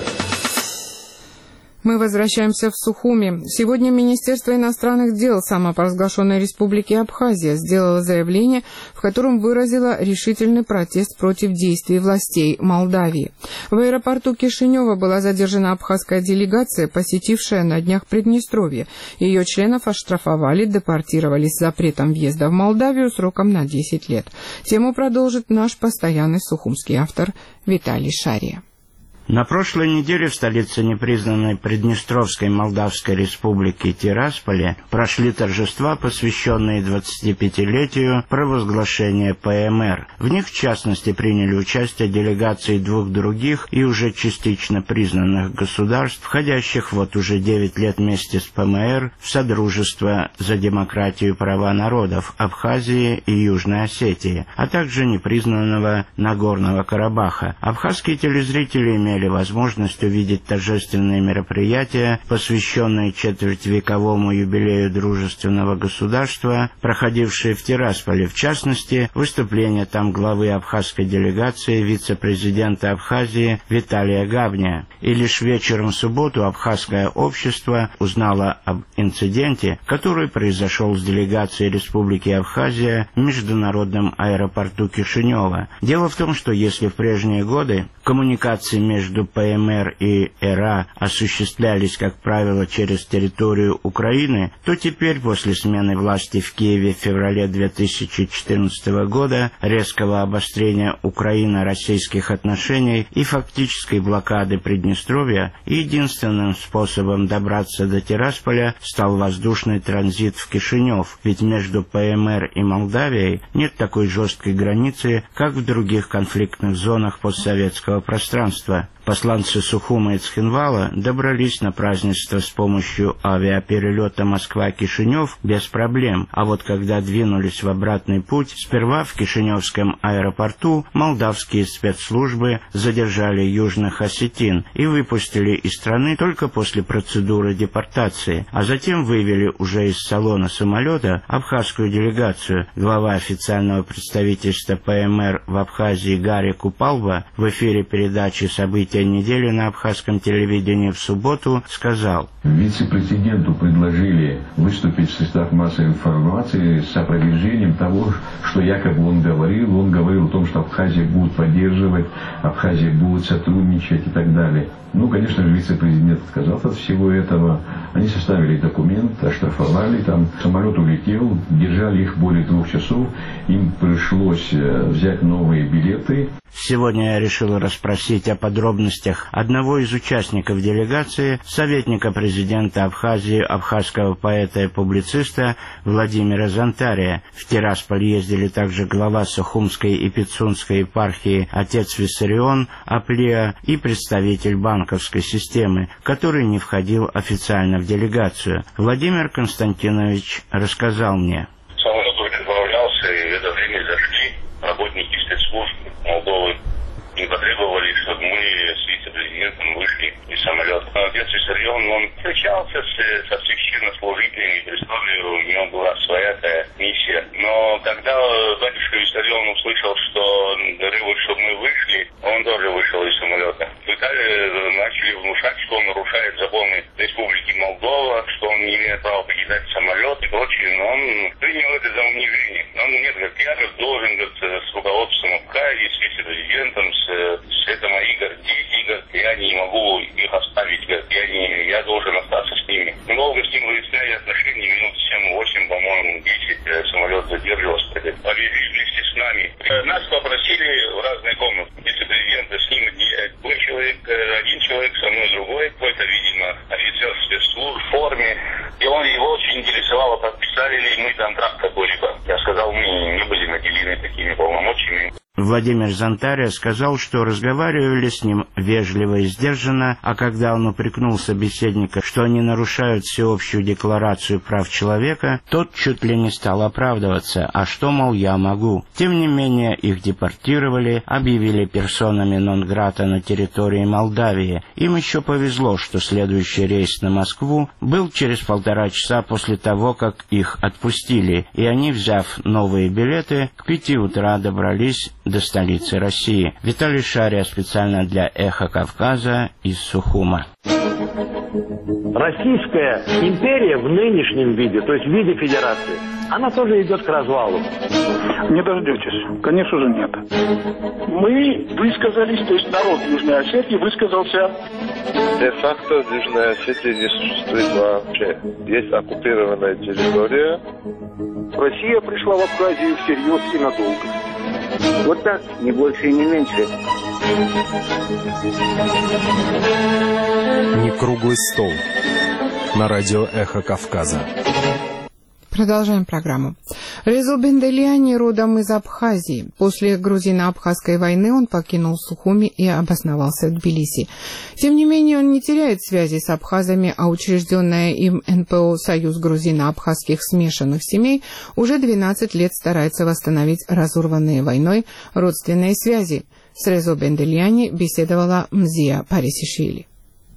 Мы возвращаемся в Сухуми. Сегодня Министерство иностранных дел самопровозглашенной Республики Абхазия сделало заявление, в котором выразило решительный протест против действий властей Молдавии. В аэропорту Кишинева была задержана абхазская делегация, посетившая на днях Приднестровье. Ее членов оштрафовали, депортировали с запретом въезда в Молдавию сроком на десять лет. Тему продолжит наш постоянный сухумский автор Виталий Шария. На прошлой неделе в столице непризнанной Приднестровской Молдавской Республики Тирасполе прошли торжества, посвященные двадцатипятилетию провозглашения ПМР. В них, в частности, приняли участие делегации двух других и уже частично признанных государств, входящих вот уже девять лет вместе с ПМР в Содружество за демократию и права народов Абхазии и Южной Осетии, а также непризнанного Нагорного Карабаха. Абхазские телезрители имели имели возможность увидеть торжественные мероприятия, посвященные четвертьвековому юбилею дружественного государства, проходившие в Тирасполе, в частности, выступление там главы абхазской делегации вице-президента Абхазии Виталия Гавня. И лишь вечером в субботу абхазское общество узнало об инциденте, который произошел с делегацией Республики Абхазия в международном аэропорту Кишинева. Дело в том, что если в прежние годы коммуникации между между ПМР и ЭРА осуществлялись, как правило, через территорию Украины, то теперь, после смены власти в Киеве в феврале две тысячи четырнадцатого года, резкого обострения украино-российских отношений и фактической блокады Приднестровья, единственным способом добраться до Тирасполя стал воздушный транзит в Кишинев, ведь между ПМР и Молдавией нет такой жесткой границы, как в других конфликтных зонах постсоветского пространства. Посланцы Сухума и Цхинвала добрались на празднество с помощью авиаперелета Москва-Кишинев без проблем, а вот когда двинулись в обратный путь, сперва в Кишиневском аэропорту молдавские спецслужбы задержали южных осетин и выпустили из страны только после процедуры депортации, а затем вывели уже из салона самолета абхазскую делегацию. Глава официального представительства ПМР в Абхазии Гарри Купалба в эфире передачи «События недели» на абхазском телевидении в субботу сказал: вице-президенту предложили выступить в средствах массовой информации с опровержением того, что якобы он говорил. Он говорил о том, что Абхазия будет поддерживать, Абхазия будет сотрудничать и так далее. Ну, конечно же, вице-президент отказался от всего этого. Они составили документ, оштрафовали, там самолет улетел, держали их более двух часов. Им пришлось взять новые билеты. Сегодня я решил расспросить о подробностях одного из участников делегации, советника президента Абхазии, абхазского поэта и публициста Владимира Зантария. В Тирасполь ездили также глава Сухумской и Пицунской епархии отец Виссарион Аплия и представитель банковской системы, который не входил официально в делегацию. Владимир Константинович рассказал мне. Самолет уже отправлялся, и в это время зашли работники спецслужб Молдовы и потребовали, чтобы мы с вице-президентом вышли из самолета. Отец Виссарион, он встречался с, со священнослужителями, представили, у него была своя такая миссия. Но когда батюшка Виссарион услышал, что требуют, чтобы мы вышли, он тоже вышел из самолета. В Италии начали внушать, что он нарушает законы Республики Молдова, что он не имеет права покидать самолет и прочее, но он принял это за унижение. Он нет, как я как должен как, с руководством Абхазии, с вице-президентом, с, с это мои как, дети, как, я не могу их оставить, как, я, не, я должен остаться с ними. Мы долго с ним выясняли отношения, минут семь-восемь, по-моему, десять, самолет задерживался, повезли вместе с нами. Нас попросили в разные комнаты. Вице-президента с ним был человек, один человек, со мной другой, какой-то, видимо, офицер спецслужб в форме. И он его очень интересовало, подписали ли мы контракт какой-либо. Я сказал, мы не были наделены такими полномочиями. В Владимир Зонтаря сказал, что разговаривали с ним вежливо и сдержанно, а когда он упрекнул собеседника, что они нарушают всеобщую декларацию прав человека, тот чуть ли не стал оправдываться, а что, мол, я могу. Тем не менее, их депортировали, объявили персонами нон-грата на территории Молдавии. Им еще повезло, что следующий рейс на Москву был через полтора часа после того, как их отпустили, и они, взяв новые билеты, к пяти утра добрались до столицы России. Виталий Шария специально для «Эхо Кавказа» из Сухума. Российская империя в нынешнем виде, то есть в виде федерации, она тоже идет к развалу. Не дождетесь. Конечно же, нет. Мы высказались, то есть народ Южной Осетии высказался. Де-факто в Южной Осетии не существует вообще. Есть оккупированная территория. Россия пришла в Абхазию всерьез и надолго. Вот так, не больше и не меньше. Не круглый стол. На радио «Эхо Кавказа». Продолжаем программу. Резо Бенделиани родом из Абхазии. После грузино-абхазской войны он покинул Сухуми и обосновался в Тбилиси. Тем не менее, он не теряет связи с абхазами, а учрежденная им эн пэ о «Союз грузино-абхазских смешанных семей» уже двенадцать лет старается восстановить разорванные войной родственные связи. С Резо Бенделиани беседовала Мзия Парисишвили.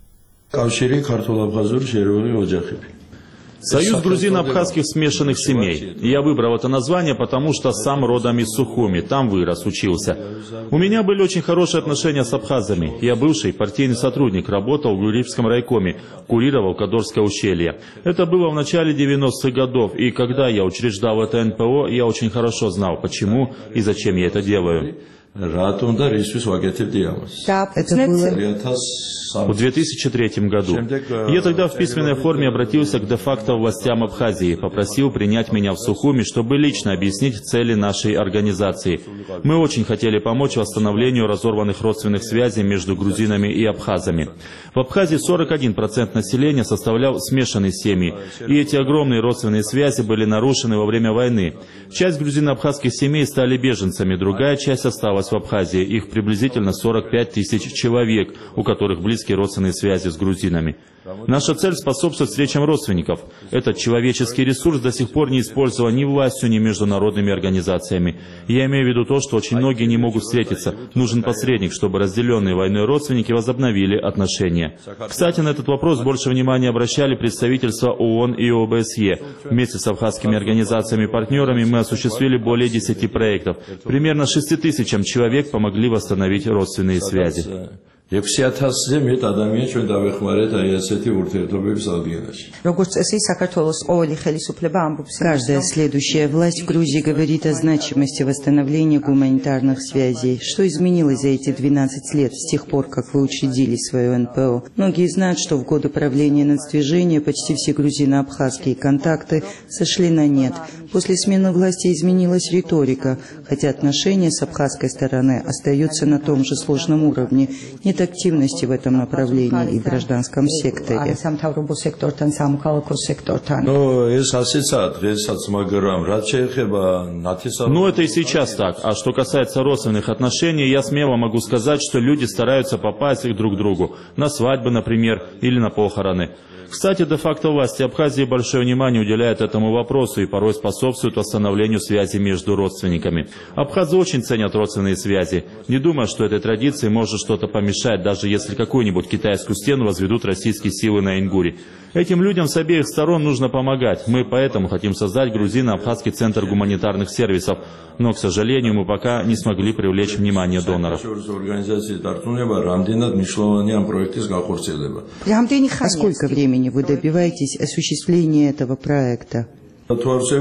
Союз грузино-абхазских смешанных семей. Я выбрал это название, потому что сам родом из Сухуми, там вырос, учился. У меня были очень хорошие отношения с абхазами. Я бывший партийный сотрудник, работал в Гурьевском райкоме, курировал Кадорское ущелье. Это было в начале девяностых годов, и когда я учреждал это эн пэ о, я очень хорошо знал, почему и зачем я это делаю. Это было в две тысячи третьем году. Я тогда в письменной форме обратился к де-факто властям Абхазии, попросил принять меня в Сухуми, чтобы лично объяснить цели нашей организации. Мы очень хотели помочь восстановлению разорванных родственных связей между грузинами и абхазами. В Абхазии сорок один процент населения составлял смешанные семьи, и эти огромные родственные связи были нарушены во время войны. Часть грузино-абхазских семей стали беженцами, другая часть осталась в Абхазии. Их приблизительно сорок пять тысяч человек, у которых близкие родственные связи с грузинами. Наша цель — способствовать встречам родственников. Этот человеческий ресурс до сих пор не использован ни властью, ни международными организациями. Я имею в виду то, что очень многие не могут встретиться. Нужен посредник, чтобы разделенные войной родственники возобновили отношения. Кстати, на этот вопрос больше внимания обращали представительства ООН и о бэ эс е. Вместе с абхазскими организациями-партнерами мы осуществили более десяти проектов. Примерно шести тысячам человек помогли восстановить родственные связи. Каждая следующая власть в Грузии говорит о значимости восстановления гуманитарных связей. Что изменилось за эти двенадцать лет, с тех пор, как вы учредили свое эн пэ о? Многие знают, что в годы правления нацдвижения почти все грузино-абхазские контакты сошли на нет. После смены власти изменилась риторика, хотя отношения с абхазской стороны остаются на том же сложном уровне. Нет активности в этом направлении и в гражданском секторе. Ну, это и сейчас так. А что касается родственных отношений, я смело могу сказать, что люди стараются попасть друг к другу. На свадьбы, например, или на похороны. Кстати, де-факто власти Абхазии большое внимание уделяют этому вопросу и порой способствуют восстановлению связи между родственниками. Абхазы очень ценят родственные связи. Не думаю, что этой традиции может что-то помешать, даже если какую-нибудь китайскую стену возведут российские силы на Ингуре. Этим людям с обеих сторон нужно помогать. Мы поэтому хотим создать грузино-абхазский центр гуманитарных сервисов. Но, к сожалению, мы пока не смогли привлечь внимание доноров. А сколько времени вы добиваетесь осуществления этого проекта? С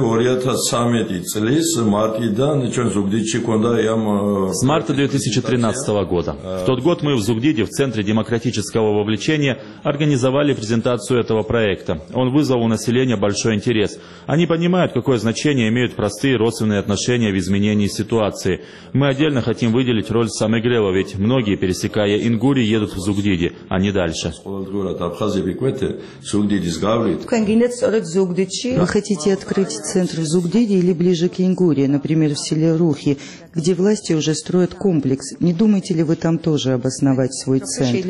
марта две тысячи тринадцатого года. В тот год мы в Зугдиде, в Центре демократического вовлечения, организовали презентацию этого проекта. Он вызвал у населения большой интерес. Они понимают, какое значение имеют простые родственные отношения в изменении ситуации. Мы отдельно хотим выделить роль Самегрева, ведь многие, пересекая Ингури, едут в Зугдиде, а не дальше. Вы хотите открыть центр в Зугдиде или ближе к Ингуре, например, в селе Рухи, где власти уже строят комплекс? Не думаете ли вы там тоже обосновать свой центр?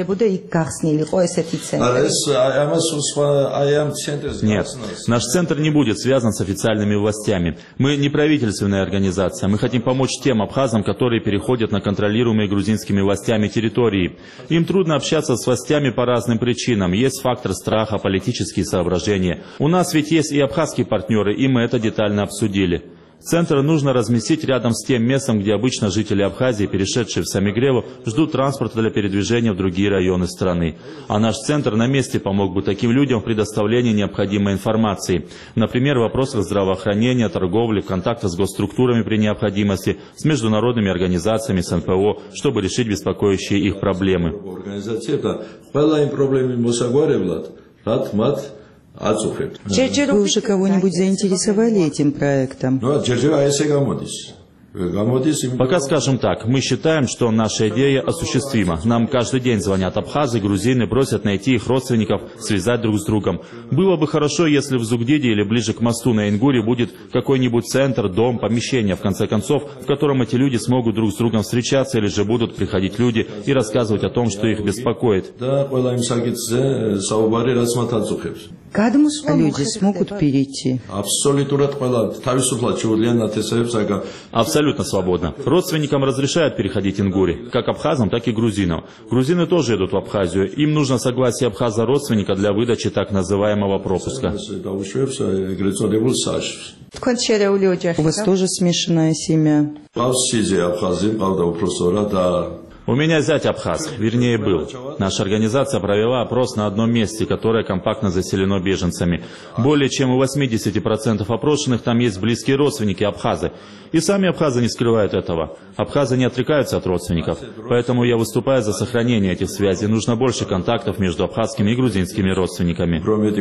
Нет, наш центр не будет связан с официальными властями. Мы не правительственная организация. Мы хотим помочь тем абхазам, которые переходят на контролируемые грузинскими властями территории. Им трудно общаться с властями по разным причинам. Есть фактор страха, политические соображения. У нас ведь есть и абхазские партнеры, и мы это детально обсудили. Центр нужно разместить рядом с тем местом, где обычно жители Абхазии, перешедшие в Самигреву, ждут транспорта для передвижения в другие районы страны. А наш центр на месте помог бы таким людям в предоставлении необходимой информации. Например, в вопросах здравоохранения, торговли, контактах с госструктурами при необходимости, с международными организациями, с эн пэ о, чтобы решить беспокоящие их проблемы. Вы уже кого-нибудь заинтересовали этим проектом? Пока скажем так, мы считаем, что наша идея осуществима. Нам каждый день звонят абхазы, грузины, просят найти их родственников, связать друг с другом. Было бы хорошо, если в Зугдиде или ближе к мосту на Ингуре будет какой-нибудь центр, дом, помещение, в конце концов, в котором эти люди смогут друг с другом встречаться, или же будут приходить люди и рассказывать о том, что их беспокоит. Люди смогут перейти? Абсолютно свободно. Родственникам разрешают переходить Ингуре, как абхазам, так и грузинам. Грузины тоже идут в Абхазию. Им нужно согласие абхаза-родственника для выдачи так называемого пропуска. У вас тоже смешанная семья? У меня зять абхаз, вернее был. Наша организация провела опрос на одном месте, которое компактно заселено беженцами. Более чем у восьмидесяти процентов опрошенных там есть близкие родственники абхазы. И сами абхазы не скрывают этого. Абхазы не отрекаются от родственников. Поэтому я выступаю за сохранение этих связей. Нужно больше контактов между абхазскими и грузинскими родственниками.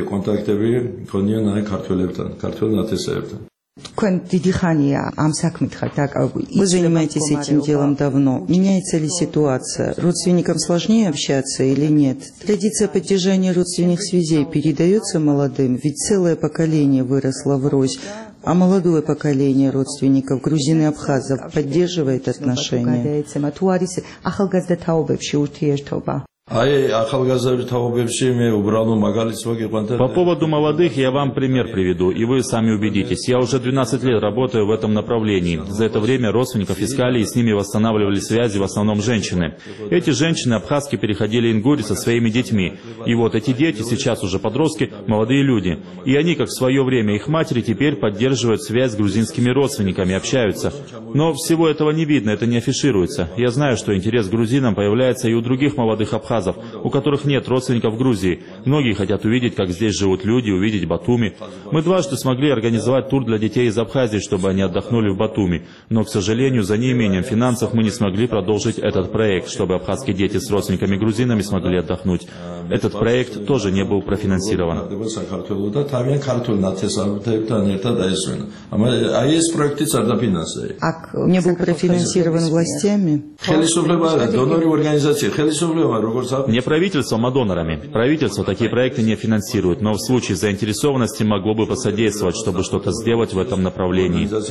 Вы занимаетесь этим делом давно. Меняется ли ситуация? Родственникам сложнее общаться или нет? Традиция поддержания родственных связей передается молодым, ведь целое поколение выросло врозь. А молодое поколение родственников грузин и абхазов поддерживает отношения? По поводу молодых я вам пример приведу, и вы сами убедитесь. Я уже двенадцать лет работаю в этом направлении. За это время родственников искали, и с ними восстанавливали связи в основном женщины. Эти женщины абхазки переходили Ингури со своими детьми. И вот эти дети, сейчас уже подростки, молодые люди. И они, как в свое время их матери, теперь поддерживают связь с грузинскими родственниками, общаются. Но всего этого не видно, это не афишируется. Я знаю, что интерес к грузинам появляется и у других молодых абхазов, у которых нет родственников в Грузии. Многие хотят увидеть, как здесь живут люди, увидеть Батуми. Мы дважды смогли организовать тур для детей из Абхазии, чтобы они отдохнули в Батуми. Но, к сожалению, за неимением финансов мы не смогли продолжить этот проект, чтобы абхазские дети с родственниками-грузинами смогли отдохнуть. Этот проект тоже не был профинансирован. Не был профинансирован властями? Не правительством, а донорами. Правительство такие проекты не финансирует, но в случае заинтересованности могло бы посодействовать, чтобы что-то сделать в этом направлении. В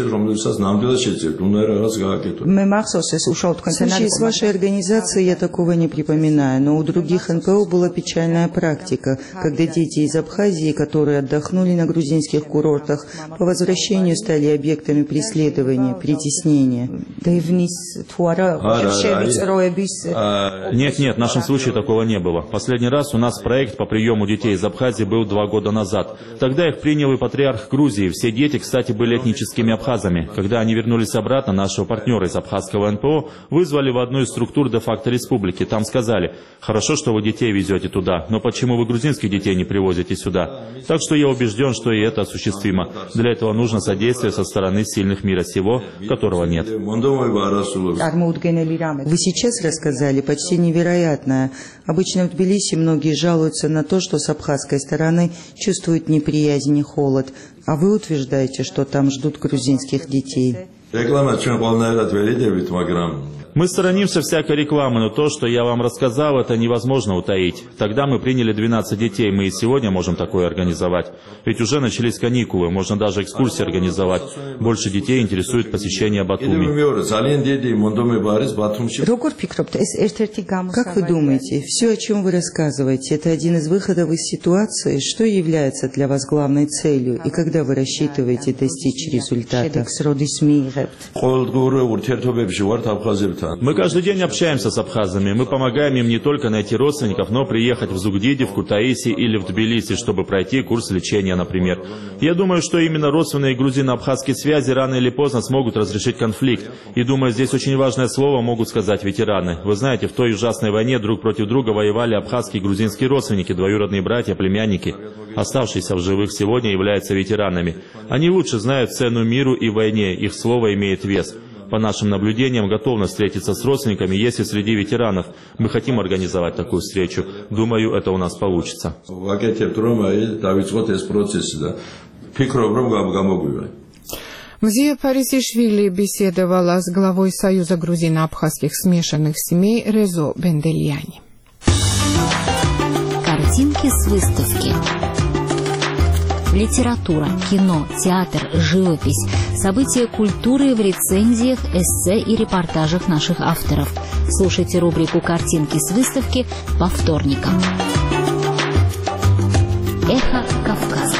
случае с вашей организацией я такого не припоминаю, но у других эн пэ о была печальная практика, когда дети из Абхазии, которые отдохнули на грузинских курортах, по возвращению стали объектами преследования, притеснения. Нет, нет, в нашем случае такого не было. Последний раз у нас проект по приему детей из Абхазии был два года назад. Тогда их принял и патриарх Грузии. Все дети, кстати, были этническими абхазами. Когда они вернулись обратно, нашего партнера из абхазского эн пэ о вызвали в одну из структур де-факто республики. Там сказали: хорошо, что вы детей везете туда, но почему вы грузинских детей не привозите сюда? Так что я убежден, что и это осуществимо. Для этого нужно содействие со стороны сильных мира сего, которого нет. Вы сейчас рассказали почти невероятное. Обычно в Тбилиси многие жалуются на то, что с абхазской стороны чувствуют неприязнь и холод. А вы утверждаете, что там ждут грузинских детей. Мы сторонимся всякой рекламы, но то, что я вам рассказал, это невозможно утаить. Тогда мы приняли двенадцать детей, мы и сегодня можем такое организовать. Ведь уже начались каникулы, можно даже экскурсии организовать. Больше детей интересует посещение Батуми. Как вы думаете, все, о чем вы рассказываете, это один из выходов из ситуации? Что является для вас главной целью? И когда вы рассчитываете достичь результата? Мы каждый день общаемся с абхазами. Мы помогаем им не только найти родственников, но приехать в Зугдиди, в Кутаиси или в Тбилиси, чтобы пройти курс лечения, например. Я думаю, что именно родственные грузино-абхазские связи рано или поздно смогут разрешить конфликт. И думаю, здесь очень важное слово могут сказать ветераны. Вы знаете, в той ужасной войне друг против друга воевали абхазские и грузинские родственники, двоюродные братья, племянники. Оставшиеся в живых сегодня являются ветеранами. Они лучше знают цену миру и войне, их слово имеет вес. По нашим наблюдениям, готовность встретиться с родственниками есть и среди ветеранов. Мы хотим организовать такую встречу. Думаю, это у нас получится. Мзия Парисишвили беседовала с главой Союза грузино-абхазских смешанных семей Резо Бендельяни. Картинки с выставки. Литература, кино, театр, живопись, события культуры в рецензиях, эссе и репортажах наших авторов. Слушайте рубрику «Картинки с выставки» по вторникам. Эхо Кавказа.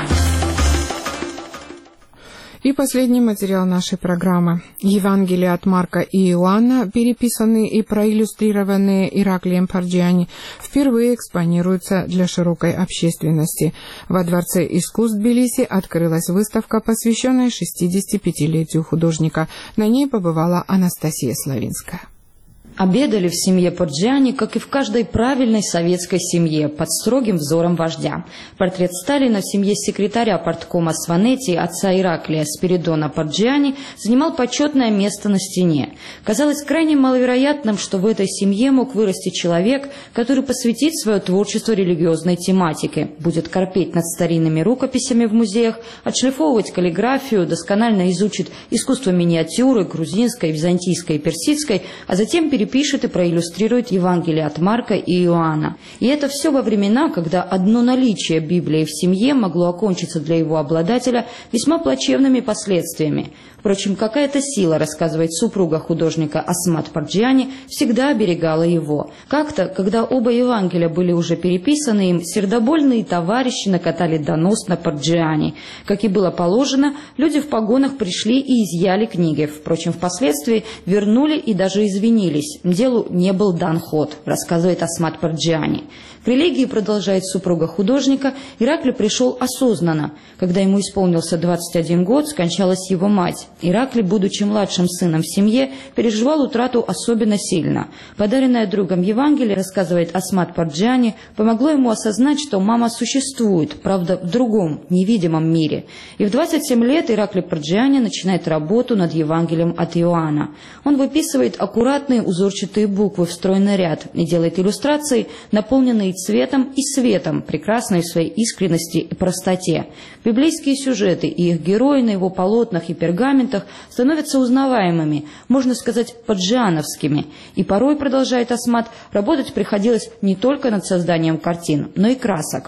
И последний материал нашей программы. Евангелие от Марка и Иоанна, переписанные и проиллюстрированные Ираклием Парджиани, впервые экспонируются для широкой общественности. Во Дворце искусств Тбилиси открылась выставка, посвященная шестидесятипятилетию художника. На ней побывала Анастасия Славинская. Обедали в семье Парджиани, как и в каждой правильной советской семье, под строгим взором вождя. Портрет Сталина в семье секретаря парткома Сванетти, отца Ираклия Спиридона Парджиани, занимал почетное место на стене. Казалось крайне маловероятным, что в этой семье мог вырасти человек, который посвятит свое творчество религиозной тематике, будет корпеть над старинными рукописями в музеях, отшлифовывать каллиграфию, досконально изучит искусство миниатюры, грузинской, византийской и персидской, а затем перейдет пишет и проиллюстрирует Евангелие от Марка и Иоанна. И это все во времена, когда одно наличие Библии в семье могло окончиться для его обладателя весьма плачевными последствиями. Впрочем, какая-то сила, рассказывает супруга художника Асмат Парджиани, всегда оберегала его. Как-то, когда оба Евангелия были уже переписаны им, сердобольные товарищи накатали донос на Парджиани. Как и было положено, люди в погонах пришли и изъяли книги. Впрочем, впоследствии вернули и даже извинились. Делу не был дан ход, рассказывает Асмат Парджиани. К религии, продолжает супруга художника, Ираклий пришел осознанно. Когда ему исполнился двадцать один год, скончалась его мать. Ираклий, будучи младшим сыном в семье, переживал утрату особенно сильно. Подаренное другом Евангелие, рассказывает Асмат Парджиани, помогло ему осознать, что мама существует, правда, в другом, невидимом мире. И в двадцать семь лет Ираклий Парджиани начинает работу над Евангелием от Иоанна. Он выписывает аккуратные узорчатые буквы в стройный ряд и делает иллюстрации, наполненные цветом и светом, прекрасной в своей искренности и простоте. Библейские сюжеты и их герои на его полотнах и пергаментах становятся узнаваемыми, можно сказать, парджиановскими. И порой, продолжает Асмат, работать приходилось не только над созданием картин, но и красок.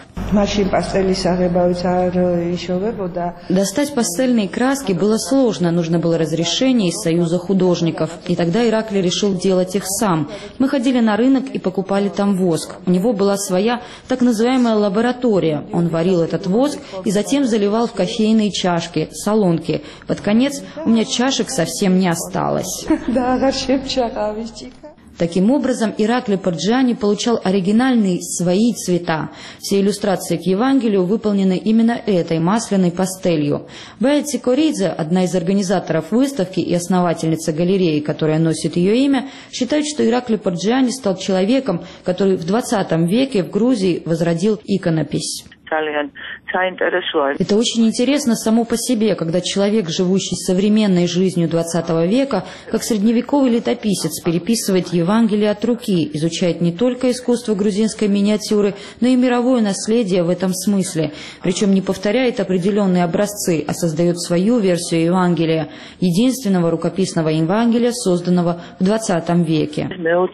Достать пастельные краски было сложно, нужно было разрешение из Союза художников. И тогда Ираклий решил делать их сам. Мы ходили на рынок и покупали там воск. У него была своя так называемая лаборатория. Он варил этот воск и затем заливал в кофейные чашки, солонки. Под конец у меня чашек совсем не осталось. Таким образом, Ираклий Парджиани получал оригинальные свои цвета. Все иллюстрации к Евангелию выполнены именно этой масляной пастелью. Бая Цикоридзе, одна из организаторов выставки и основательница галереи, которая носит ее имя, считает, что Ираклий Парджиани стал человеком, который в двадцатом веке в Грузии возродил иконопись. Это очень интересно само по себе, когда человек, живущий современной жизнью двадцатого века, как средневековый летописец, переписывает Евангелие от руки, изучает не только искусство грузинской миниатюры, но и мировое наследие в этом смысле. Причем не повторяет определенные образцы, а создает свою версию Евангелия, единственного рукописного Евангелия, созданного в двадцатом веке.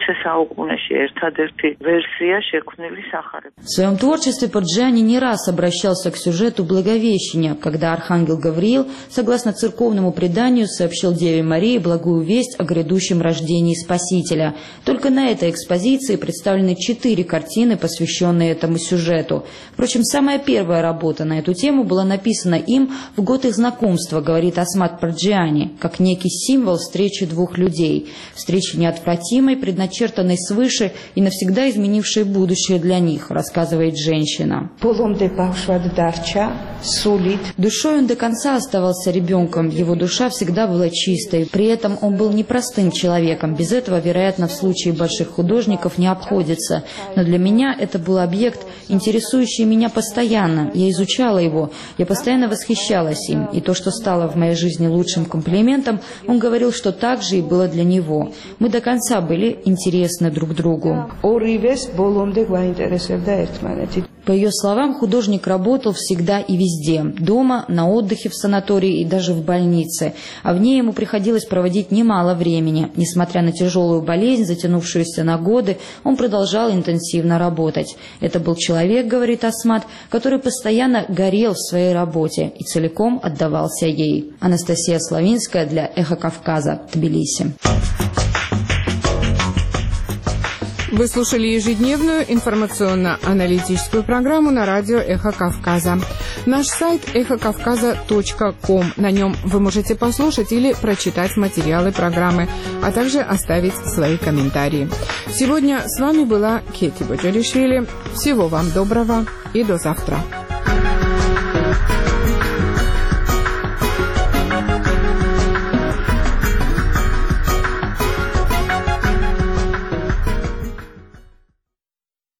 В своем творчестве Порджиани не раз обращался к сюжету Благовещения, когда архангел Гавриил, согласно церковному преданию, сообщил Деве Марии благую весть о грядущем рождении Спасителя. Только на этой экспозиции представлены четыре картины, посвященные этому сюжету. Впрочем, самая первая работа на эту тему была написана им в год их знакомства, говорит Асмат Порджиани, как некий символ встречи двух людей. Встречи неотвратимой, предначертанной свыше и навсегда изменившей будущее для них, рассказывает женщина. Душой он до конца оставался ребенком, его душа всегда была чистой. При этом он был непростым человеком. Без этого, вероятно, в случае больших художников не обходится. Но для меня это был объект, интересующий меня постоянно. Я изучала его, я постоянно восхищалась им. И то, что стало в моей жизни лучшим комплиментом, он говорил, что так же и было для него. Мы до конца были интересны друг другу. По ее словам, художник работал всегда и везде. Дома, на отдыхе в санатории и даже в больнице. А в ней ему приходилось проводить немало времени. Несмотря на тяжелую болезнь, затянувшуюся на годы, он продолжал интенсивно работать. Это был человек, говорит Асмат, который постоянно горел в своей работе и целиком отдавался ей. Анастасия Славинская для «Эхо Кавказа», Тбилиси. Вы слушали ежедневную информационно-аналитическую программу на радио «Эхо Кавказа». Наш сайт эхо кавказа точка ком. На нем вы можете послушать или прочитать материалы программы, а также оставить свои комментарии. Сегодня с вами была Кети Боджалишвили. Всего вам доброго и до завтра.